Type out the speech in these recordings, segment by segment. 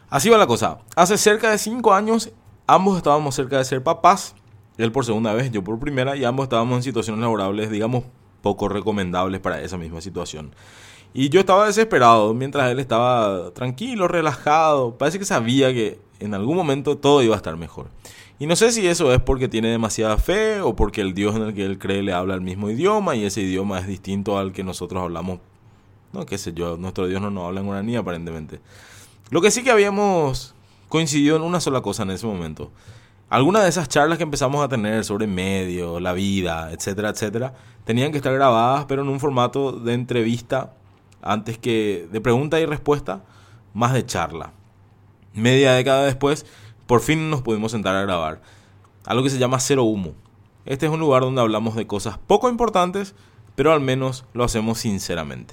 Así va la cosa. Hace cerca de 5 años, ambos estábamos cerca de ser papás. Él por segunda vez, yo por primera, y ambos estábamos en situaciones laborables, digamos, poco recomendables para esa misma situación. Y yo estaba desesperado, mientras él estaba tranquilo, relajado. Parece que sabía que en algún momento todo iba a estar mejor. Y no sé si eso es porque tiene demasiada fe o porque el Dios en el que él cree le habla el mismo idioma y ese idioma es distinto al que nosotros hablamos. No, qué sé yo, nuestro Dios no nos habla en guaraní aparentemente. Lo que sí que habíamos coincidido en una sola cosa en ese momento. Algunas de esas charlas que empezamos a tener sobre medio, la vida, etcétera, etcétera, tenían que estar grabadas, pero en un formato de entrevista antes que de pregunta y respuesta, más de charla. Media década después, por fin nos pudimos sentar a grabar. Algo que se llama Cero Humo. Este es un lugar donde hablamos de cosas poco importantes, pero al menos lo hacemos sinceramente.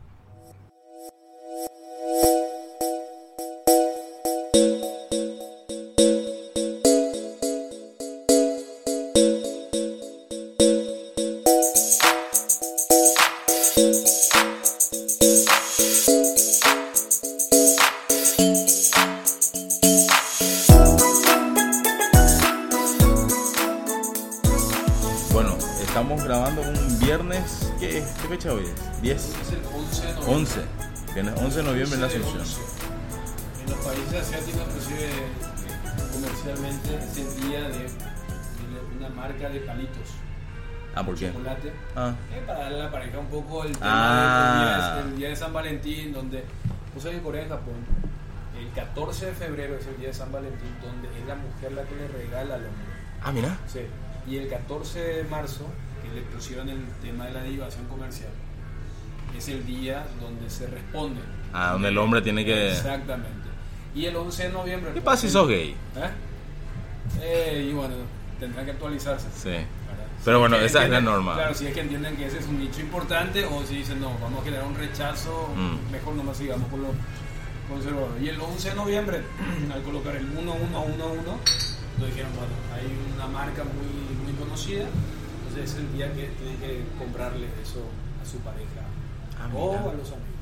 Bueno, estamos grabando un viernes. ¿Qué fecha hoy es? 10. Es el 11 de noviembre. 11. Viernes 11 de noviembre en la Asunción. En los países asiáticos, inclusive comercialmente, es el día de una marca de palitos. ¿Por qué? Chocolate. Para darle a la pareja un poco el tema del día de San Valentín, donde, no sé, en Corea, en Japón, el 14 de febrero es el día de San Valentín, donde es la mujer la que le regala al hombre. Mira. Sí. Y el 14 de marzo, que le pusieron el tema de la derivación comercial, es el día donde se responde. Donde el hombre tiene que... Exactamente. Y el 11 de noviembre... ¿Qué pasa si sos gay? Y bueno, tendrán que actualizarse. Sí. Pero bueno, esa es la norma. Claro, si es que entienden que ese es un nicho importante, o si dicen, no, vamos a generar un rechazo, mejor nomás sigamos con lo conservador. Y el 11 de noviembre, al colocar el 1111, nos dijeron, bueno, hay una marca muy conocida, entonces es el día que tienen que comprarle eso a su pareja o a los amigos.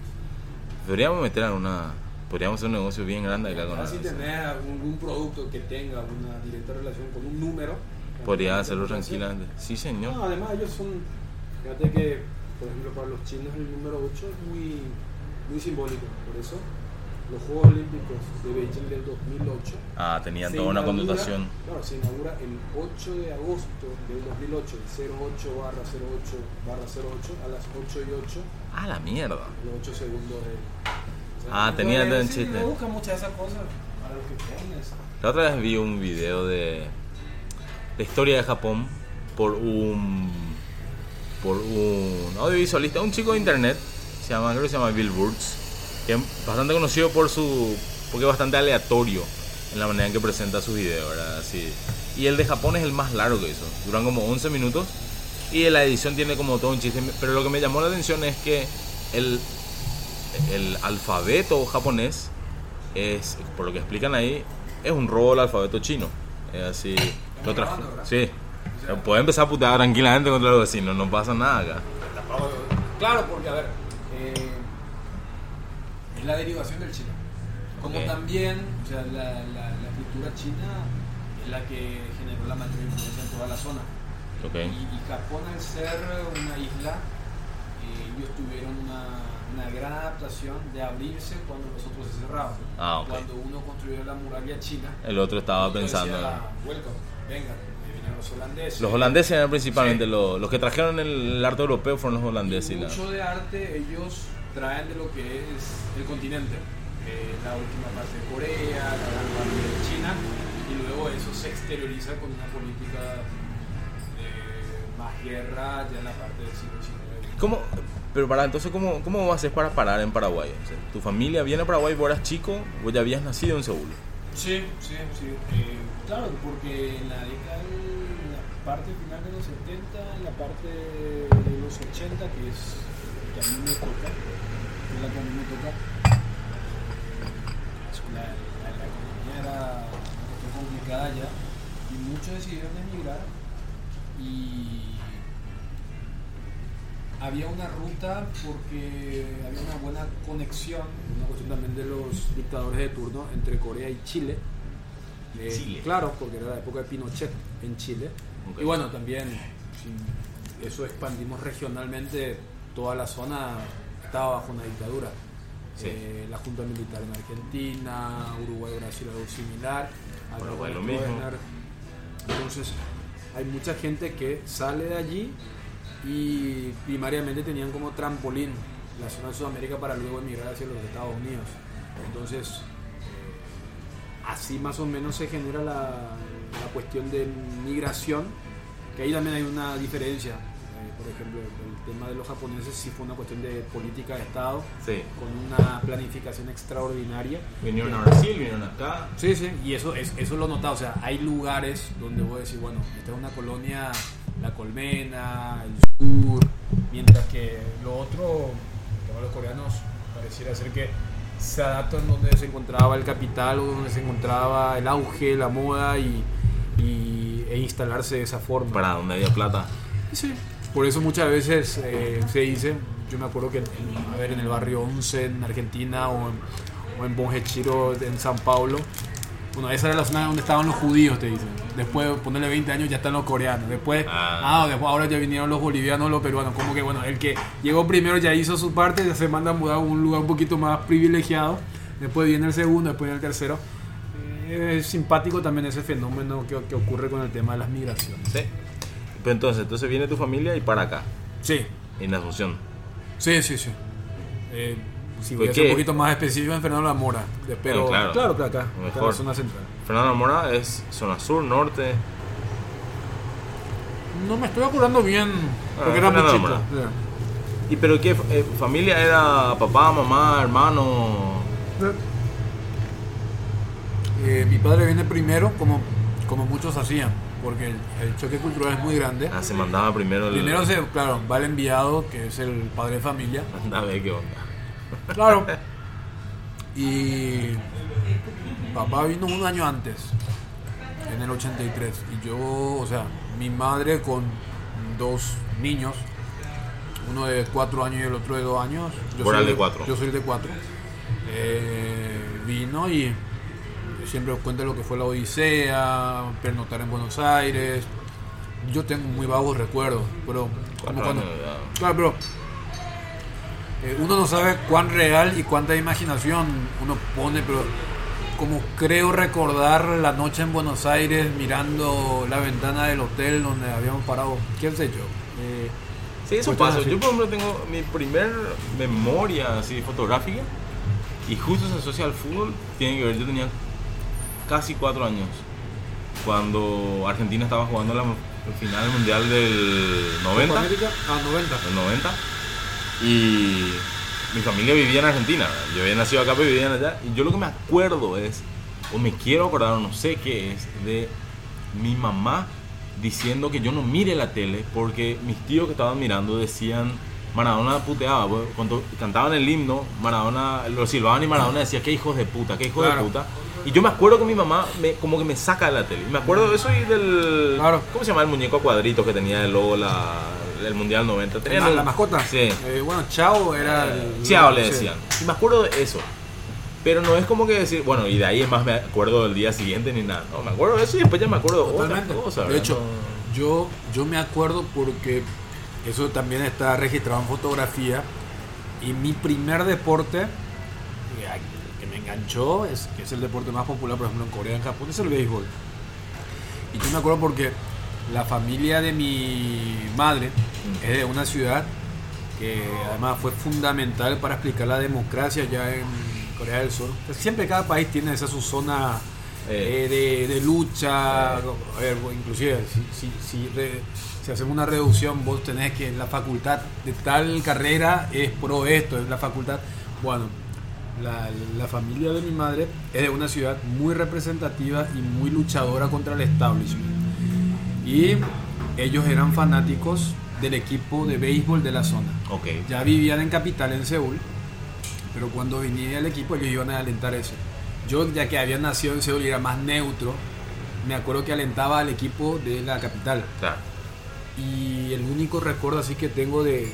Podríamos hacer un negocio bien grande acá con si tenés algún producto que tenga una directa relación con un número, podría hacerlo tranquilamente. Sí, señor. No, además ellos son, fíjate que, por ejemplo, para los chinos el número 8 es muy simbólico, por eso los Juegos Olímpicos de Beijing del 2008 tenían toda una connotación. Claro, se inaugura el 8 de agosto del 2008, el 08/08/08 a las 8:08. La mierda. Los 8 segundos de... tenía el chiste. Me buscan muchas de esas cosas para los que creen eso. La otra vez vi un video de historia de Japón por un audiovisualista, un chico de internet, creo que se llama Bill Burns, que es bastante conocido porque es bastante aleatorio en la manera en que presenta sus videos, ¿verdad? Así. Y el de Japón es el más largo que hizo, duran como 11 minutos y la edición tiene como todo un chiste, pero lo que me llamó la atención es que el alfabeto japonés es, por lo que explican ahí, es un robo del alfabeto chino, es así. Sí, puede empezar a putear tranquilamente contra los vecinos, no pasa nada acá. Claro, porque a ver, es la derivación del chino. Como también, o sea, la escritura china es la que generó la mayor influencia en toda la zona. Y Japón, al ser una isla, ellos tuvieron una gran adaptación de abrirse cuando los otros se cerraban. Cuando uno construyó la muralla china, el otro estaba pensando... Decía, welcome, vengan, vinieron los holandeses. Los holandeses eran principalmente los que trajeron el arte europeo, fueron los holandeses. Y mucho de arte ellos traen de lo que es el continente, la última parte de Corea, la gran parte de China, y luego eso se exterioriza con una política de más guerra ya en la parte del siglo XIX. Pero entonces, ¿cómo haces para parar en Paraguay? O sea, ¿tu familia viene a Paraguay, vos eras chico o ya habías nacido en Seúl? Sí. Claro, porque en la parte final de los 70, en la parte de los 80, que a mí me toca, la economía era complicada ya y muchos decidieron emigrar y había una ruta porque había una buena conexión, una cuestión también de los dictadores de turno entre Corea y Chile. Chile. Claro, porque era la época de Pinochet en Chile. Okay. Y bueno, también si eso expandimos regionalmente, toda la zona estaba bajo una dictadura. Sí. La Junta Militar en Argentina, Uruguay, Brasil, algo similar. Uruguay lo mismo. Entonces hay mucha gente que sale de allí y primariamente tenían como trampolín la zona de Sudamérica para luego emigrar hacia los Estados Unidos. Entonces así más o menos se genera la cuestión de migración, que ahí también hay una diferencia. Por ejemplo, el tema de los japoneses sí fue una cuestión de política de Estado, sí, con una planificación extraordinaria. Vinieron a Brasil, vinieron acá. Sí, sí, y eso lo he notado. O sea, hay lugares donde voy a decir, bueno, esta es una colonia, La Colmena, el sur, mientras que lo otro, que los coreanos pareciera ser que se adaptan donde se encontraba el capital o donde se encontraba el auge, la moda e instalarse de esa forma. Para donde había plata. Sí. Por eso muchas veces se dice, yo me acuerdo que en el barrio 11 en Argentina o en Bonjechiro en San Paulo, bueno, esa era la zona donde estaban los judíos, te dicen. Después de ponerle 20 años ya están los coreanos. Después ahora ya vinieron los bolivianos, los peruanos. Como que bueno, el que llegó primero ya hizo su parte, ya se manda a mudar a un lugar un poquito más privilegiado. Después viene el segundo, después viene el tercero. Es simpático también ese fenómeno que ocurre con el tema de las migraciones. Sí. Pero entonces viene tu familia y para acá. Sí. En Asunción. Sí. Si voy a ser un poquito más específico en Fernando La Mora. Pero claro que acá, en la zona central. Fernando La Mora es zona sur, norte. No me estoy acordando bien, porque era muy chico. ¿Y pero qué familia era? ¿Papá, mamá, hermano? Mi padre viene primero, como muchos hacían, porque el choque cultural es muy grande. Se mandaba primero va el enviado, que es el padre de familia. Anda a ver qué onda. Claro. Y papá vino un año antes, en el 83. Y yo, o sea, mi madre con dos niños, uno de 4 años y el otro de 2 años. Yo soy de 4. Vino y siempre cuenta lo que fue la odisea, pernotar en Buenos Aires. Yo tengo muy vagos recuerdos, pero uno no sabe cuán real y cuánta imaginación uno pone, pero como creo recordar la noche en Buenos Aires mirando la ventana del hotel donde habíamos parado, qué sé yo. Sí, eso pasa. Yo por ejemplo tengo mi primer memoria así fotográfica y justo se asocia al fútbol. Tiene que ver, yo tenía casi 4 años cuando Argentina estaba jugando la final mundial del 90. Del 90. Y mi familia vivía en Argentina, ¿verdad? Yo había nacido acá pero vivía allá. Y yo lo que me acuerdo es, o me quiero acordar, o no sé qué es, de mi mamá diciendo que yo no mire la tele porque mis tíos que estaban mirando decían Maradona puteaba. Cuando cantaban el himno, Maradona lo silbaban y Maradona decía qué hijos de puta, qué hijos de puta. Y yo me acuerdo que mi mamá como que me saca de la tele. Y me acuerdo de eso y del... ¿Cómo se llama el muñeco a cuadritos que tenía el logo el Mundial 90? ¿Tenía la mascota? Sí. Bueno, Chao era Chao le decían. Y me acuerdo de eso. Pero no es como que decir, bueno, y de ahí es más me acuerdo del día siguiente ni nada. No, me acuerdo de eso y después ya me acuerdo de otras cosas. De hecho, yo me acuerdo porque eso también está registrado en fotografía. Y mi primer deporte que me enganchó, que es el deporte más popular, por ejemplo, en Corea, en Japón, es el béisbol. Y yo me acuerdo porque la familia de mi madre es de una ciudad que además fue fundamental para explicar la democracia ya en Corea del Sur. Siempre cada país tiene esa su zona de lucha. A ver, inclusive si hacemos una reducción, vos tenés que la facultad de tal carrera es pro esto, es la facultad. Bueno, la familia de mi madre es de una ciudad muy representativa y muy luchadora contra el establishment. Y ellos eran fanáticos del equipo de béisbol de la zona. Okay. Ya vivían en capital, en Seúl, pero cuando venía el equipo ellos iban a alentar eso. Yo, ya que había nacido en Seúl y era más neutro, me acuerdo que alentaba al equipo de la capital. Claro. Y el único recuerdo así que tengo de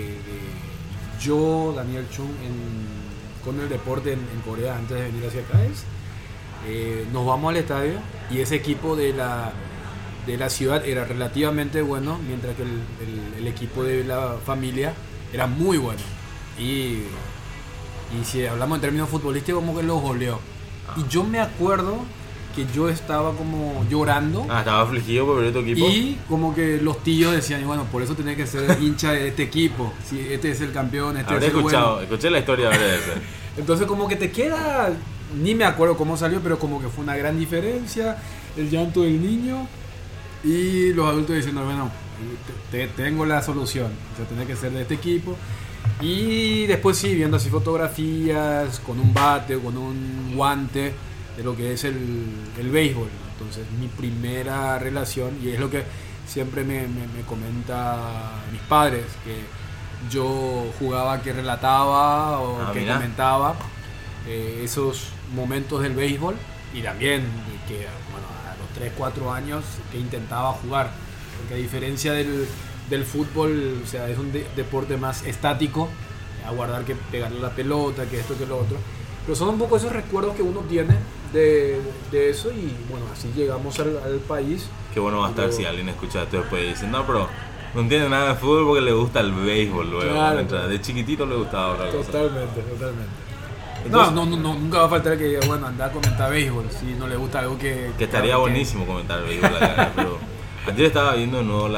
yo, Daniel Chung, con el deporte en Corea antes de venir hacia acá es, nos vamos al estadio y ese equipo de la ciudad era relativamente bueno, mientras que el equipo de la familia era muy bueno. Y si hablamos en términos futbolísticos, como que los goleó. Y yo me acuerdo que yo estaba como llorando. Estaba afligido por ver tu equipo. Y como que los tíos decían, bueno, por eso tenés que ser hincha de este equipo. Si este es el campeón, este es el bueno. Escuché la historia de ese. Entonces como que te queda, ni me acuerdo cómo salió, pero como que fue una gran diferencia. El llanto del niño y los adultos diciendo, bueno, tengo la solución. O sea, tenés que ser de este equipo. Y después sí, viendo así fotografías con un bate o con un guante de lo que es el béisbol. Entonces mi primera relación, y es lo que siempre me comenta mis padres, que yo jugaba, que relataba o que comentaba esos momentos del béisbol, y también que bueno, a los 3, 4 años que intentaba jugar, porque a diferencia del fútbol, o sea, es un deporte más estático, aguardar que pegarle la pelota, que esto, que lo otro, pero son un poco esos recuerdos que uno tiene de eso. Y bueno, así llegamos al país. Qué bueno va a estar si alguien escucha esto después y dice, no, pero no entiende nada de fútbol porque le gusta el béisbol luego. Claro. De chiquitito le gustaba otra cosa. Totalmente. Entonces, no, nunca va a faltar que diga, bueno, anda a comentar béisbol si no le gusta algo que estaría buenísimo comentar béisbol acá. Pero ayer estaba viendo de nuevo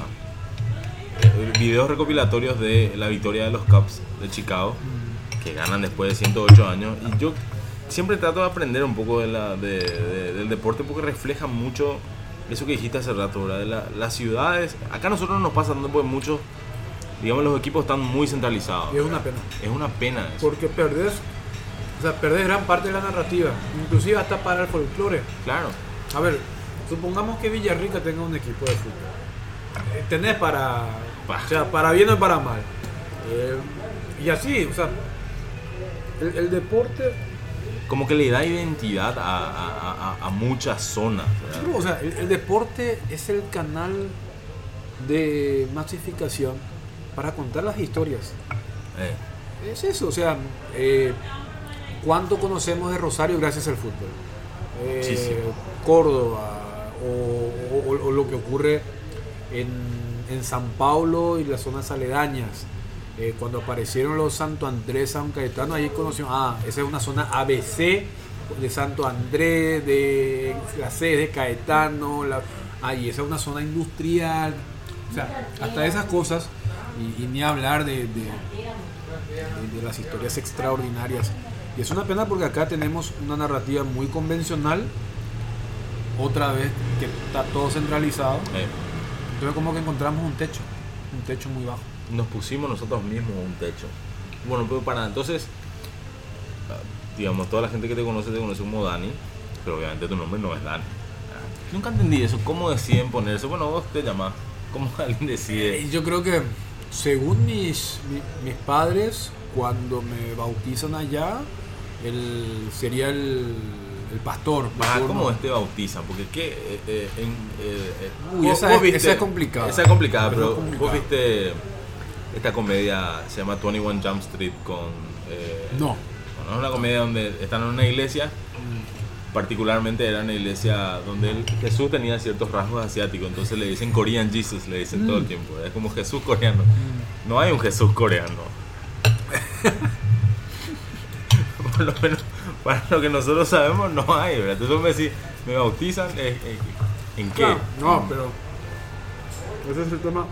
videos recopilatorios de la victoria de los Cubs de Chicago, que ganan después de 108 años, y yo siempre trato de aprender un poco del deporte porque refleja mucho eso que dijiste hace rato, ¿verdad? De las ciudades. Acá a nosotros nos pasa tanto porque muchos, digamos, los equipos están muy centralizados. Y es una pena. Es una pena eso. Porque perdés gran parte de la narrativa, inclusive hasta para el folclore. Claro. A ver, supongamos que Villarrica tenga un equipo de fútbol. Tenés para bien o para mal. Y así, o sea, el deporte como que le da identidad a muchas zonas, ¿verdad? O sea, el deporte es el canal de masificación para contar las historias. Es eso, o sea, ¿cuánto conocemos de Rosario gracias al fútbol? Sí. Córdoba o lo que ocurre en San Paulo y las zonas aledañas. Cuando aparecieron los Santo Andrés, San Cayetano, ahí conocimos, esa es una zona ABC de Santo Andrés, de la C de Caetano, y esa es una zona industrial, o sea, hasta esas cosas, y ni hablar de las historias extraordinarias. Y es una pena porque acá tenemos una narrativa muy convencional, otra vez que está todo centralizado. Entonces como que encontramos un techo muy bajo. Nos pusimos nosotros mismos un techo. Bueno, pero entonces, digamos, toda la gente que te conoce como Dani, pero obviamente tu nombre no es Dani. Nunca entendí eso, ¿cómo deciden ponerse? Bueno, vos te llamás, ¿cómo alguien decide? Yo creo que según mis padres, cuando me bautizan allá, sería el pastor. ¿Cómo te bautizan? Porque esa es complicada. Esa es complicada, pero vos viste esta comedia, se llama 21 Jump Street con... No. Bueno, es una comedia donde están en una iglesia, particularmente era una iglesia donde Jesús tenía ciertos rasgos asiáticos, entonces le dicen Korean Jesus, le dicen todo el tiempo, es como Jesús coreano. No hay un Jesús coreano. Por lo menos para lo que nosotros sabemos no hay, ¿verdad? Entonces me decís, ¿me bautizan? ¿En qué? No, pero ese es el tema.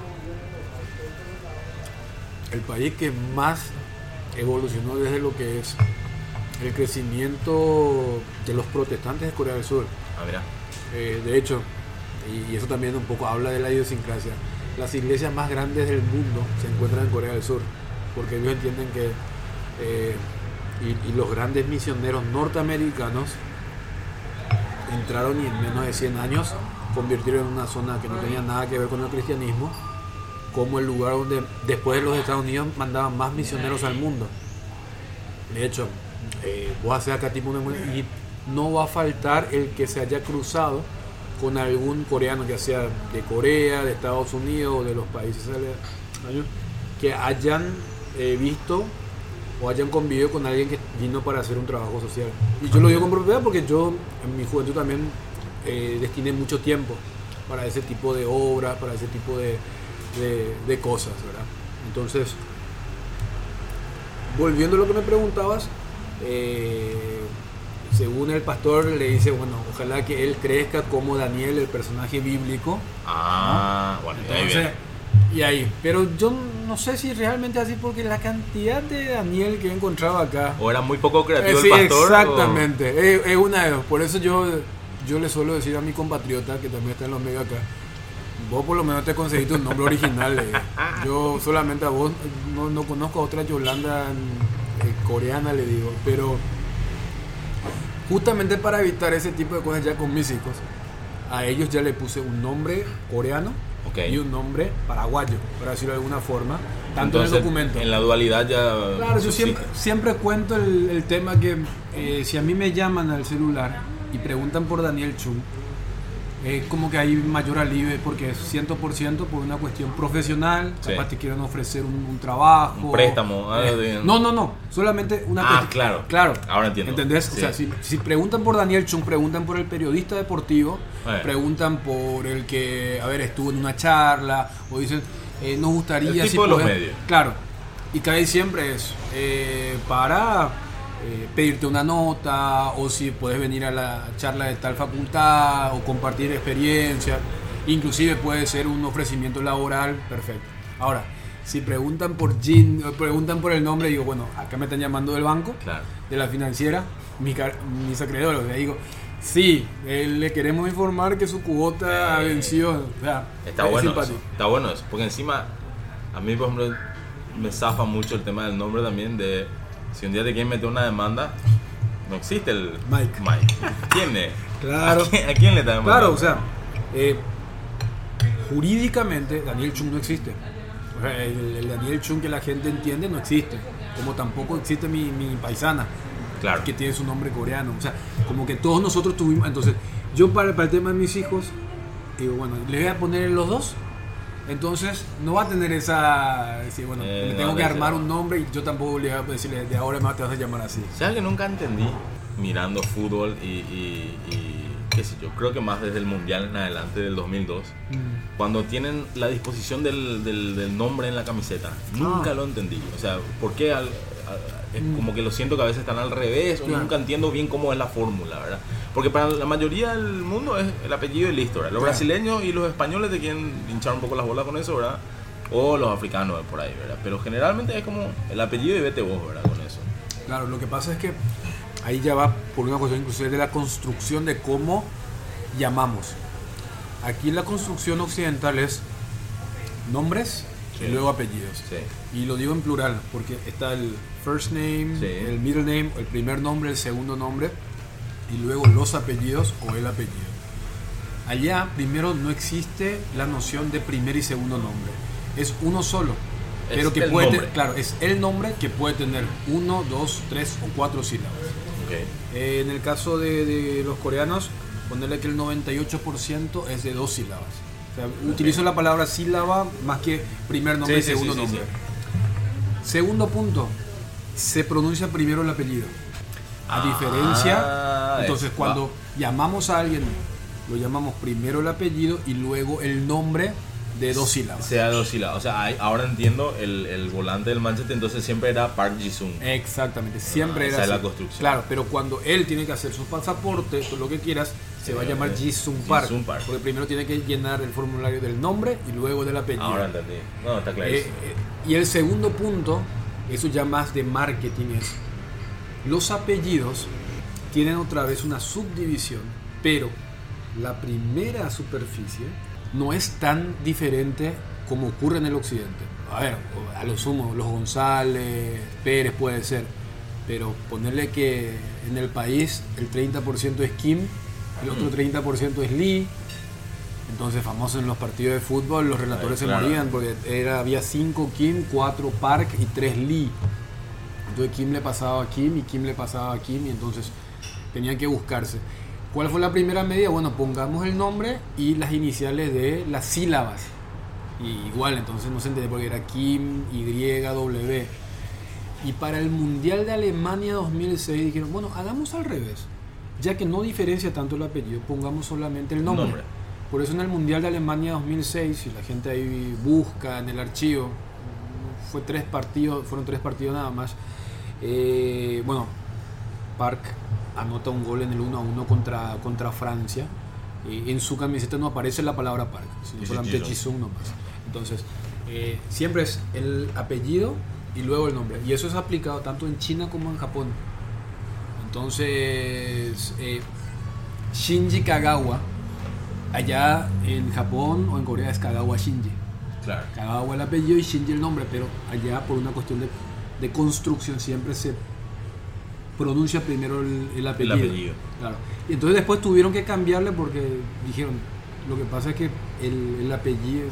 El país que más evolucionó desde lo que es el crecimiento de los protestantes de Corea del Sur. Mira. De hecho, y eso también un poco habla de la idiosincrasia, las iglesias más grandes del mundo se encuentran en Corea del Sur, porque ellos entienden que y los grandes misioneros norteamericanos entraron y en menos de 100 años convirtieron en una zona que no tenía nada que ver con el cristianismo como el lugar donde después de los Estados Unidos mandaban más misioneros al mundo. De hecho, vos haces acá tipo y no va a faltar el que se haya cruzado con algún coreano, ya sea de Corea, de Estados Unidos o de los países aledaños, que hayan visto o hayan convivido con alguien que vino para hacer un trabajo social. Y yo lo digo con propiedad porque yo en mi juventud también destiné mucho tiempo para ese tipo de obras, para ese tipo de cosas, ¿verdad? Entonces, volviendo a lo que me preguntabas, según el pastor le dice, bueno, ojalá que él crezca como Daniel, el personaje bíblico. Bueno, entonces, y ahí, pero yo no sé si realmente así, porque la cantidad de Daniel que he encontrado acá, o era muy poco creativo sí, el pastor, exactamente, es una de dos. Por eso yo le suelo decir a mi compatriota que también está en los medios acá, vos por lo menos te conseguiste un nombre original. Yo solamente a vos no conozco a otra Yolanda coreana, le digo, pero justamente para evitar ese tipo de cosas ya con mis hijos, a ellos ya le puse un nombre coreano y un nombre paraguayo, para decirlo de alguna forma, tanto entonces, en el documento. En la dualidad ya... Claro, yo siempre cuento el tema que si a mí me llaman al celular y preguntan por Daniel Chung, como que hay mayor alivio porque es 100% por una cuestión profesional, capaz te quieren ofrecer un trabajo, un préstamo, no, solamente una cuestión. Claro, ahora entiendo. ¿Entendés? Sí. O sea, si preguntan por Daniel Chung, preguntan por el periodista deportivo, preguntan por el que, estuvo en una charla, o dicen, nos gustaría... El tipo de los medios. Claro, y casi siempre es para... pedirte una nota, o si puedes venir a la charla de tal facultad o compartir experiencia, inclusive puede ser un ofrecimiento laboral, perfecto. Ahora, si preguntan por preguntan por el nombre, digo, bueno, acá me están llamando del banco, de la financiera, mis acreedores, le digo, sí, le queremos informar que su cuota venció. O sea, está bueno eso, porque encima a mí, por ejemplo, me zafa mucho el tema del nombre también. De si un día te quieren meter una demanda, no existe el Mike. ¿Quién es? Claro. ¿A quién le está demandando? Claro, o sea, jurídicamente Daniel Chung no existe. O sea, el Daniel Chung que la gente entiende no existe. Como tampoco existe mi paisana, que tiene su nombre coreano. O sea, como que todos nosotros tuvimos. Entonces, yo para el tema de mis hijos, digo, bueno, le voy a poner los dos. Entonces no va a tener esa... decir, bueno, le tengo que armar un nombre, y yo tampoco le voy a decirle, de ahora más te vas a llamar así. ¿Sabes que nunca entendí mirando fútbol y qué sé yo? Creo que más desde el Mundial en adelante del 2002, cuando tienen la disposición del nombre en la camiseta. Nunca lo entendí. O sea, ¿por qué como que lo siento que a veces están al revés? O nunca entiendo bien cómo es la fórmula, ¿verdad? Porque para la mayoría del mundo es el apellido y listo, ¿verdad? Los brasileños y los españoles te quieren hinchar un poco las bolas con eso, ¿verdad? O los africanos por ahí, ¿verdad? Pero generalmente es como el apellido y vete vos, ¿verdad? Con eso. Claro, lo que pasa es que ahí ya va por una cuestión inclusive de la construcción de cómo llamamos. Aquí la construcción occidental es nombres y luego apellidos. Y lo digo en plural porque está el first name, el middle name, el primer nombre, el segundo nombre, y luego los apellidos o el apellido. Allá primero no existe la noción de primer y segundo nombre, es uno solo, pero que puede es el nombre que puede tener 1, 2, 3 o 4 sílabas. En el caso de los coreanos, ponerle que el 98% es de 2 sílabas. O sea, utilizo la palabra sílaba más que primer nombre y segundo nombre. Segundo punto, se pronuncia primero el apellido. A diferencia, entonces cuando llamamos a alguien, lo llamamos primero el apellido y luego el nombre de 2 sílabas. Sea 2 sílabas. O sea, ahora entiendo el volante del Manchester, entonces siempre era Park Ji-sung. Exactamente, siempre era esa así. Es la construcción. Claro, pero cuando él tiene que hacer sus pasaportes o lo que quieras, se va a llamar Ji-sung Park. Porque primero tiene que llenar el formulario del nombre y luego del apellido. Ahora entendí. No, está clarísimo. Y el segundo punto, eso ya más de marketing, es los apellidos tienen otra vez una subdivisión, pero la primera superficie no es tan diferente como ocurre en el occidente. A lo sumo, los González, Pérez puede ser, pero ponerle que en el país el 30% es Kim, el otro 30% es Lee. Entonces, famoso en los partidos de fútbol, los relatores se morían porque había 5 Kim, 4 Park y 3 Lee. Entonces Kim le pasaba a Kim y Kim le pasaba a Kim, y entonces tenían que buscarse. ¿Cuál fue la primera medida? Bueno, pongamos el nombre y las iniciales de las sílabas. Y igual, entonces no se entiende porque era Kim, Y, W. Y para el Mundial de Alemania 2006 dijeron, bueno, hagamos al revés. Ya que no diferencia tanto el apellido, pongamos solamente el nombre. Por eso en el Mundial de Alemania 2006, si la gente ahí busca en el archivo, fueron 3 partidos nada más. Bueno, Park anota un gol en el 1-1 contra Francia. En su camiseta no aparece la palabra Park, sino solamente Jisung nomás. Entonces, siempre es el apellido y luego el nombre. Y eso es aplicado tanto en China como en Japón. Entonces, Shinji Kagawa, allá en Japón o en Corea es Kagawa Shinji. Claro. Kagawa el apellido y Shinji el nombre, pero allá por una cuestión de construcción siempre se pronuncia primero el apellido. El apellido. Claro. Y entonces después tuvieron que cambiarle porque dijeron, lo que pasa es que el apellido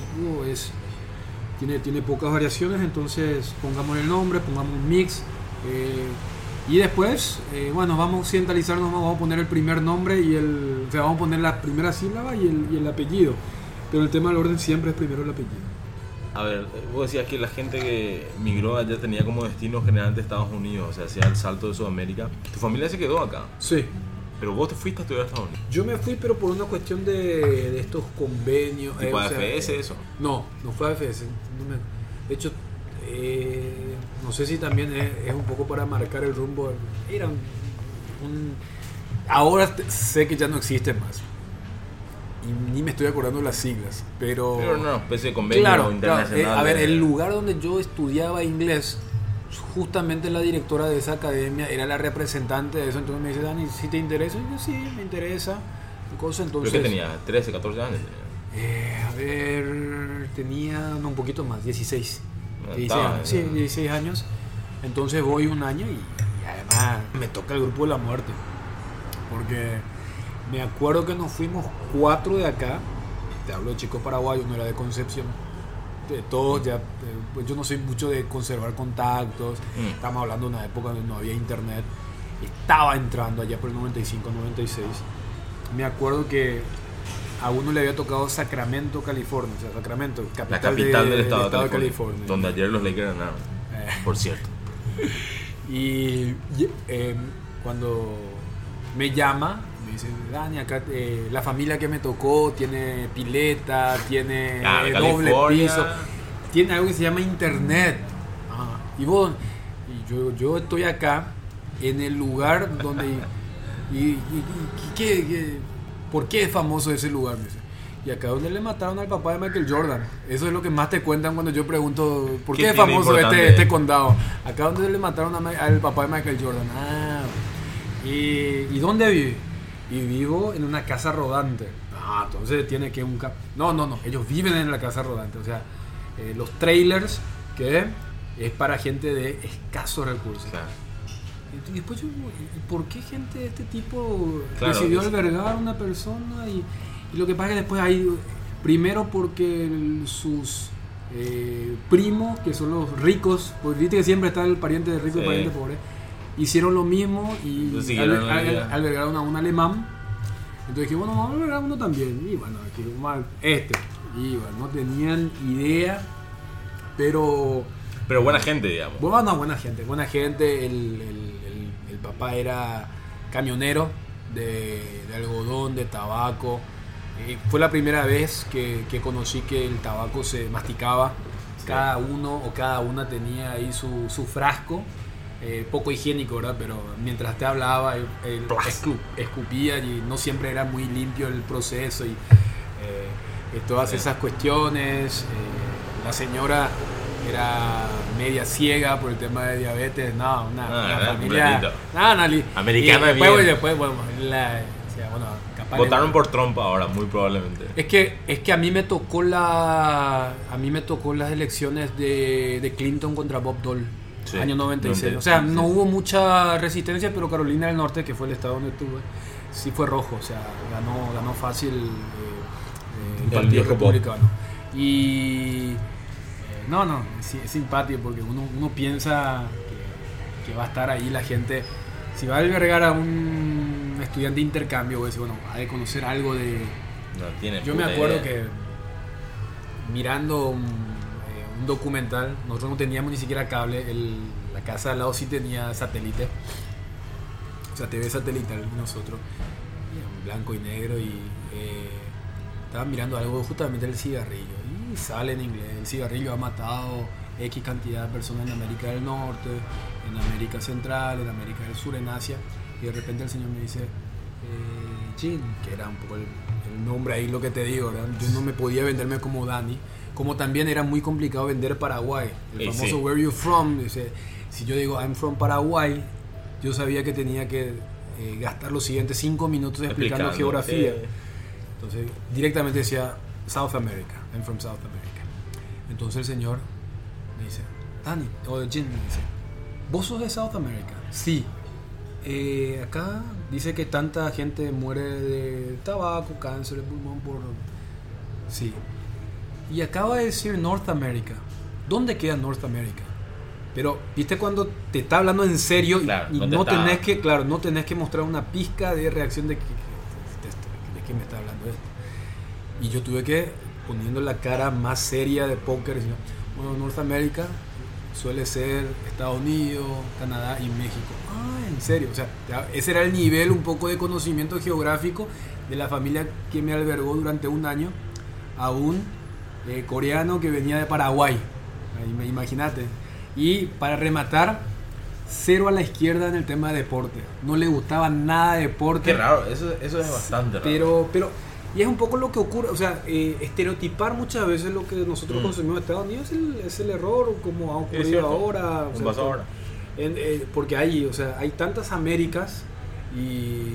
tiene pocas variaciones, entonces pongamos el nombre, pongamos un mix. Y después, bueno, vamos a occidentalizarnos, vamos a poner el primer nombre o sea, vamos a poner la primera sílaba y el apellido. Pero el tema del orden siempre es primero el apellido. A ver, vos decías que la gente que migró allá tenía como destino generalmente Estados Unidos, o sea, hacía el salto de Sudamérica. ¿Tu familia se quedó acá? Sí. ¿Pero vos te fuiste a estudiar a Estados Unidos? Yo me fui, pero por una cuestión de estos convenios. ¿Tipo AFS eso? No fue AFS. De hecho, no sé si también es un poco para marcar el rumbo. Era ahora sé que ya no existe más. Y ni me estoy acordando las siglas, pero no, especie de convenio internacional. Claro, a ver, el lugar donde yo estudiaba inglés, justamente la directora de esa academia era la representante de eso. Entonces me dice, Dani, ¿si te interesa? Y yo, sí, me interesa. Entonces, ¿pero qué tenía? ¿13, 14 años? A ver, tenía un poquito más, 16. Sí, 16 años. Entonces voy un año y además me toca el grupo de la muerte. Porque me acuerdo que nos fuimos 4 de acá. Te hablo de chicos paraguayos, no era de Concepción. De todos, ya, pues yo no soy mucho de conservar contactos. Estamos hablando de una época donde no había internet. Estaba entrando allá por el 95, 96. Me acuerdo que a uno le había tocado Sacramento, California. O sea, Sacramento, la capital del estado de California, California. Donde ayer los Lakers ganaron, por cierto. Y cuando me llama, me dice, Dani, acá la familia que me tocó tiene pileta, tiene doble piso, tiene algo que se llama internet. Y vos, yo estoy acá en el lugar donde ¿por qué es famoso ese lugar? Me dice. Y acá donde le mataron al papá de Michael Jordan. Eso es lo que más te cuentan cuando yo pregunto ¿por qué es famoso este condado? Acá donde le mataron al papá de Michael Jordan. ¿Y dónde vive? Y vivo en una casa rodante. Entonces tiene que No, ellos viven en la casa rodante. O sea, los trailers que es para gente de escasos recursos. Claro. Y después ¿por qué gente de este tipo decidió albergar a una persona? Y lo que pasa es que después hay, primero porque sus primos, que son los ricos, porque viste que siempre está el pariente de rico y el pariente pobre, hicieron lo mismo y albergaron a un alemán. Entonces dije, bueno, vamos a albergar a uno también. Y bueno, y bueno, no tenían idea, pero buena gente, digamos. Buena gente. El papá era camionero de algodón, de tabaco. Fue la primera vez que conocí que el tabaco se masticaba. Sí. Cada uno o cada una tenía ahí su frasco. Poco higiénico, ¿verdad? Pero mientras te hablaba, él escupía y no siempre era muy limpio el proceso y todas esas cuestiones. La señora era media ciega por el tema de diabetes. Una familia americana. Y después votaron por Trump ahora, muy probablemente. Es que a mí me tocó las elecciones de Clinton contra Bob Dole. Sí, año 96. O sea, no hubo mucha resistencia, pero Carolina del Norte, que fue el estado donde estuve, sí fue rojo. O sea, ganó fácil el Partido Republicano. Y es simpático porque uno piensa que va a estar ahí la gente. Si va a albergar a un un estudiante de intercambio, voy a decir, bueno, ha de conocer algo de... No tiene. Yo me acuerdo que mirando un documental, nosotros no teníamos ni siquiera cable, la casa de al lado sí tenía satélite, o sea, TV satelital, nosotros, en blanco y negro, y estaban mirando algo justamente del cigarrillo, y sale en inglés, el cigarrillo ha matado X cantidad de personas en América del Norte, en América Central, en América del Sur, en Asia, y de repente el señor me dice, Jin, que era un poco el nombre ahí, lo que te digo, ¿verdad? Yo no me podía venderme como Dani, como también era muy complicado vender Paraguay, el famoso sí. Where you from, dice, si yo digo I'm from Paraguay, yo sabía que tenía que gastar los siguientes 5 minutos explicando geografía, entonces directamente decía South America, I'm from South America. Entonces el señor me dice, Dani, o Jin me dice, ¿vos sos de South America? Sí. Acá dice que tanta gente muere de tabaco, cáncer de pulmón por... Sí. Y acaba de decir North America. ¿Dónde queda North America? Pero, ¿viste cuando te está hablando en serio? Claro, y no tenés que, claro, no tenés que mostrar una pizca de reacción de qué me está hablando esto? Y yo tuve que, poniendo la cara más seria de póker, decir, bueno, North America suele ser Estados Unidos, Canadá y México. Ah, en serio, o sea, ese era el nivel un poco de conocimiento geográfico de la familia que me albergó durante un año a un coreano que venía de Paraguay, imagínate. Y para rematar, cero a la izquierda en el tema de deporte, no le gustaba nada de deporte. Qué raro, eso es bastante raro. Pero y es un poco lo que ocurre, o sea, estereotipar muchas veces lo que nosotros consumimos en Estados Unidos es el error, como ha ocurrido ahora. O sea, pasó ahora. Porque hay tantas Américas y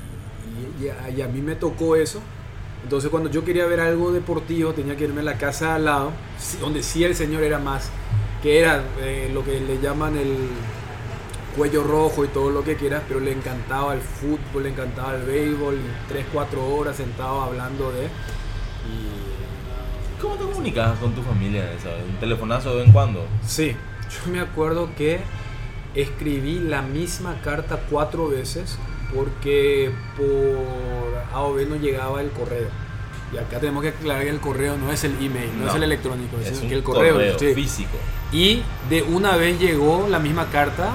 a mí me tocó eso. Entonces cuando yo quería ver algo deportivo tenía que irme a la casa al lado, donde sí el señor era más, que era lo que le llaman el cuello rojo y todo lo que quieras, pero le encantaba el fútbol, le encantaba el béisbol, 3-4 horas sentado hablando de... ¿Cómo te comunicabas con tu familia? ¿Sabes? ¿Un telefonazo de vez en cuando? Sí, yo me acuerdo que escribí la misma carta 4 veces porque por A o B no llegaba el correo. Y acá tenemos que aclarar que el correo no es el email, no es el electrónico, es que el correo sí. Físico. Y de una vez llegó la misma carta,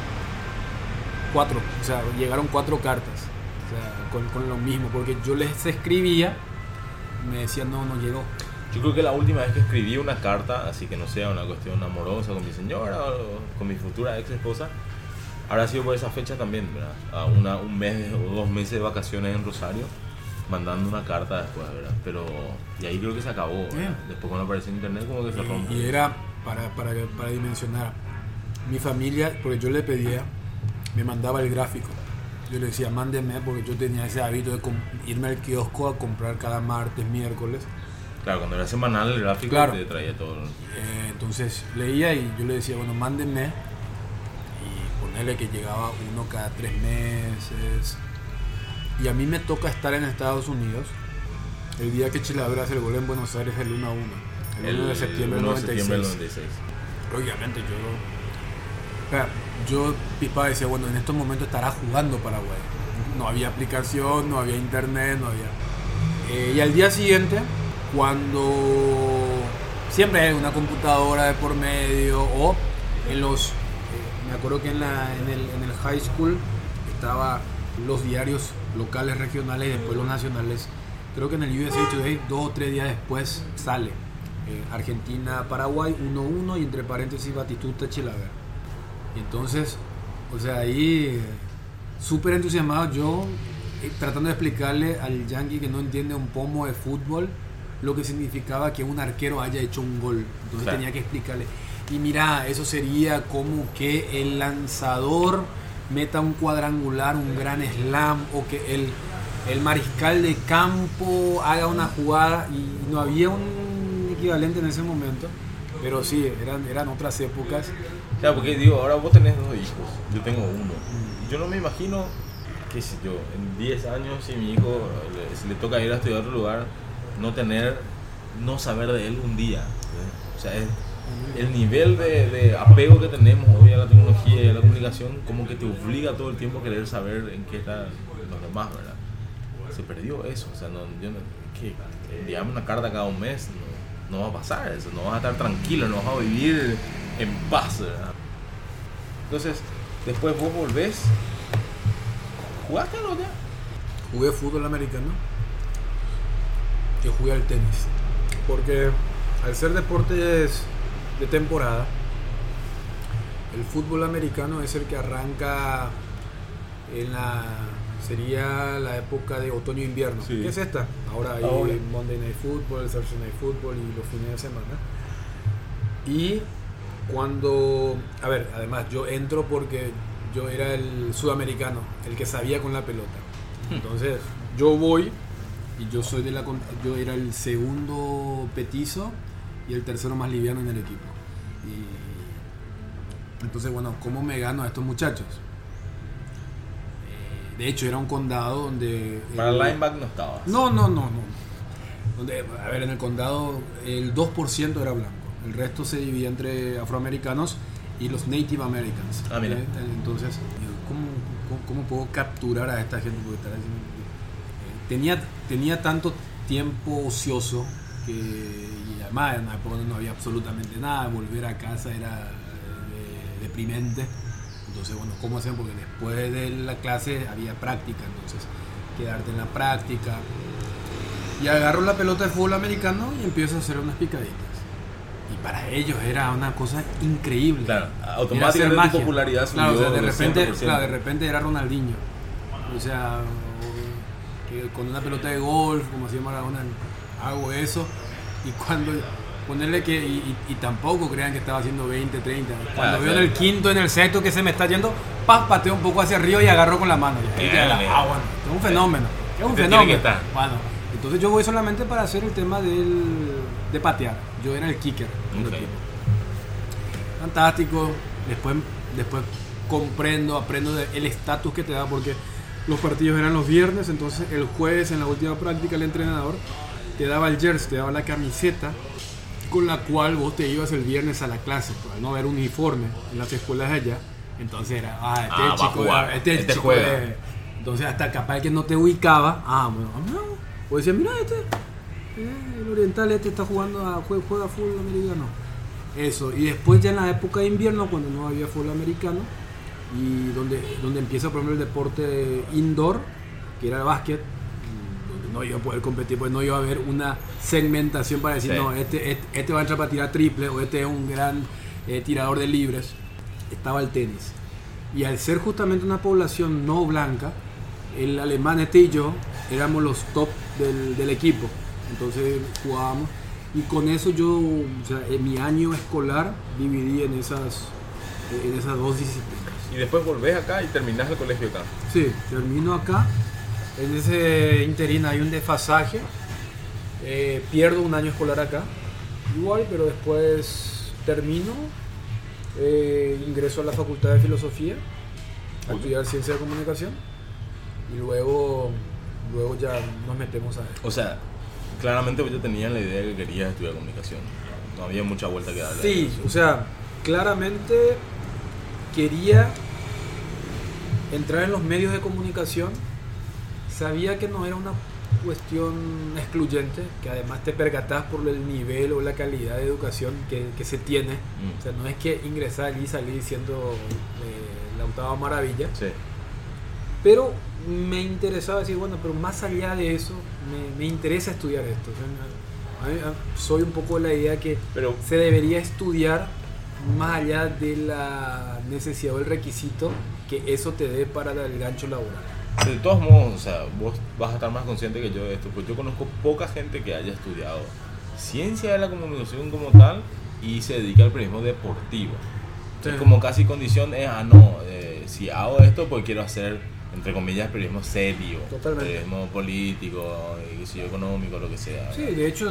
4, o sea, llegaron 4 cartas, o sea, con lo mismo, porque yo les escribía, me decían no llegó. Yo creo que la última vez que escribí una carta, así que no sea una cuestión amorosa con mi señora o con mi futura ex esposa, habrá sido por esa fecha también, ¿verdad? A un mes o 2 meses de vacaciones en Rosario, mandando una carta después, ¿verdad? Pero y ahí creo que se acabó, ¿verdad? Después cuando apareció en internet como que se rompe. Y era para dimensionar mi familia, porque yo le pedía, me mandaba el gráfico, yo le decía mándeme, porque yo tenía ese hábito de irme al kiosco a comprar cada martes, miércoles. Claro, cuando era semanal el gráfico, claro, te traía todo. Entonces leía y yo le decía, bueno, mándenme, y ponerle que llegaba uno cada 3 meses. Y a mí me toca estar en Estados Unidos el día que Chilavert hace el gol en Buenos Aires, el 1-1, el 1 de septiembre del 96. Obviamente yo Pipa decía, bueno, en estos momentos estará jugando Paraguay. No había aplicación, no había internet, no había... y al día siguiente, cuando siempre hay una computadora de por medio, o en los... me acuerdo que en el high school estaba los diarios locales, regionales y después los nacionales. Creo que en el USA Today 2 o 3 días después sale Argentina, Paraguay 1-1 y entre paréntesis Batistuta, Chilavert. Y entonces, o sea, ahí súper entusiasmado yo tratando de explicarle al yankee que no entiende un pomo de fútbol lo que significaba que un arquero haya hecho un gol. Entonces claro, tenía que explicarle, y mira, eso sería como que el lanzador meta un cuadrangular, un gran slam, o que el mariscal de campo haga una jugada, y no había un equivalente en ese momento, pero sí, eran otras épocas. Claro, porque digo, ahora vos tenés 2 hijos, yo tengo 1, y yo no me imagino, qué sé yo, en 10 años si mi hijo si le toca ir a estudiar a otro lugar, no saber de él un día, ¿sí? O sea, el nivel de apego que tenemos hoy a la tecnología y a la comunicación como que te obliga todo el tiempo a querer saber en qué está los demás, ¿verdad? Se perdió eso, o sea, digamos una carta cada un mes, no va a pasar eso, no vas a estar tranquilo, no vas a vivir en paz, ¿verdad? Entonces, después vos volvés, ¿jugaste o no ya? Jugué fútbol americano y jugué al tenis, porque al ser deportes de temporada, el fútbol americano es el que arranca sería la época de otoño-invierno. Sí. ¿Qué es esta? Ahora hay Monday Night Football, Thursday Night Football y los fines de semana. Y cuando... A ver, además yo entro porque yo era el sudamericano, el que sabía con la pelota. Entonces yo voy y yo era el segundo petizo y el tercero más liviano en el equipo. Y entonces, bueno, ¿cómo me gano a estos muchachos? De hecho, era un condado donde... Para el linebacker no estabas. No. Donde, a ver, en el condado el 2% era blanco. El resto se dividía entre afroamericanos y los Native Americans. Ah, mira. Entonces, ¿cómo puedo capturar a esta gente? Porque tenía tanto tiempo ocioso que, y además en la época no había absolutamente nada. Volver a casa era deprimente. Entonces, bueno, ¿cómo hacen? Porque después de la clase había práctica, entonces quedarte en la práctica. Y agarro la pelota de fútbol americano y empiezo a hacer unas picaditas. Y para ellos era una cosa increíble. Claro, automáticamente tu popularidad subió. Claro, o sea, de repente era Ronaldinho. O sea, que con una pelota de golf, como hacía Maradona, hago eso. Y cuando... Ponerle que, y tampoco crean que estaba haciendo 20, 30. Cuando veo en el quinto, en el sexto que se me está yendo, pateo un poco hacia arriba y agarro con la mano. Bueno, es un fenómeno. Es un fenómeno. Bueno, entonces yo voy solamente para hacer el tema de patear. Yo era el kicker. Okay. Fantástico. Después aprendo el estatus que te da, porque los partidos eran los viernes, entonces el jueves en la última práctica el entrenador te daba el jersey, te daba la camiseta con la cual vos te ibas el viernes a la clase, al no haber uniforme en las escuelas de allá. Entonces era, este chico entonces hasta capaz que no te ubicaba, o decía, mira el oriental está jugando juega fútbol americano. Eso, y después ya en la época de invierno, cuando no había fútbol americano, y donde empieza por ejemplo el deporte indoor, que era el básquet, no iba a poder competir, pues no iba a haber una segmentación para decir, no, este va a entrar para tirar triple, o este es un gran tirador de libres. Estaba el tenis. Y al ser justamente una población no blanca, el alemán y yo éramos los top del equipo. Entonces jugábamos. Y con eso yo, o sea, en mi año escolar dividí en esas dos disciplinas. Y después volvés acá y terminás el colegio acá. Sí, termino acá. En ese interín hay un desfasaje, pierdo un año escolar acá, igual, pero después termino, ingreso a la Facultad de Filosofía a estudiar Ciencia de Comunicación y luego ya nos metemos a él. O sea, claramente yo tenía la idea de que querías estudiar Comunicación, no había mucha vuelta que darle. Sí, o sea, claramente quería entrar en los medios de comunicación. Sabía que no era una cuestión excluyente, que además te percatás por el nivel o la calidad de educación que se tiene. O sea, no es que ingresar allí y salir siendo la octava maravilla. Sí. Pero me interesaba decir, bueno, pero más allá de eso, me interesa estudiar esto. O sea, soy un poco de la idea que se debería estudiar más allá de la necesidad o el requisito que eso te dé para el gancho laboral. De todos modos, o sea, vos vas a estar más consciente que yo de esto, pues yo conozco poca gente que haya estudiado ciencia de la comunicación como tal y se dedica al periodismo deportivo. Sí. Es como casi condición si hago esto, pues quiero hacer, entre comillas, periodismo serio. Totalmente. Periodismo político, económico, lo que sea. Sí, de hecho,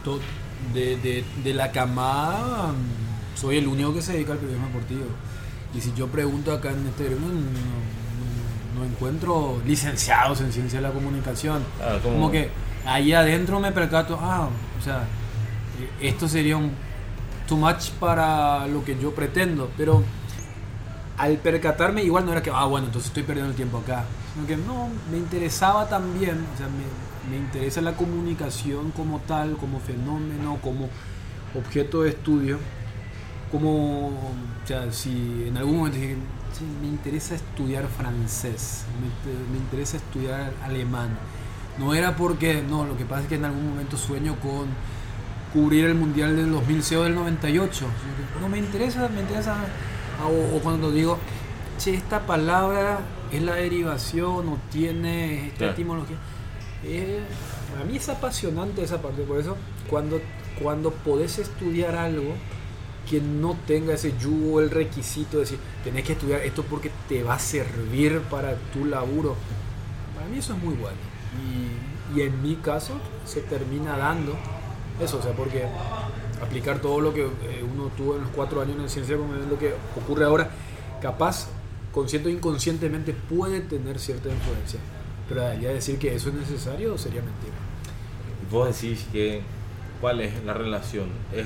de la camada, soy el único que se dedica al periodismo deportivo. Y si yo pregunto acá en este periodismo, no encuentro licenciados en ciencia de la comunicación. Claro, como que ahí adentro me percato, o sea, esto sería un too much para lo que yo pretendo, pero al percatarme igual no era que, bueno, entonces estoy perdiendo el tiempo acá. sino que no, me interesaba también, o sea, me interesa la comunicación como tal, como fenómeno, como objeto de estudio, como, o sea, si en algún momento dije, sí, me interesa estudiar francés, me interesa estudiar alemán, no era porque, no, lo que pasa es que en algún momento sueño con cubrir el Mundial del 2006 o del 98, no me interesa, o cuando digo, che, esta palabra es la derivación o tiene esta etimología, para mí es apasionante esa parte, por eso cuando podés estudiar algo que no tenga ese yugo, el requisito de decir, tenés que estudiar esto porque te va a servir para tu laburo, para mí eso es muy bueno, y en mi caso se termina dando eso, o sea, porque aplicar todo lo que uno tuvo en los 4 años en ciencia, como es lo que ocurre ahora, capaz, consciente o inconscientemente puede tener cierta influencia, pero ya decir que eso es necesario sería mentira. Vos decís que, ¿cuál es la relación?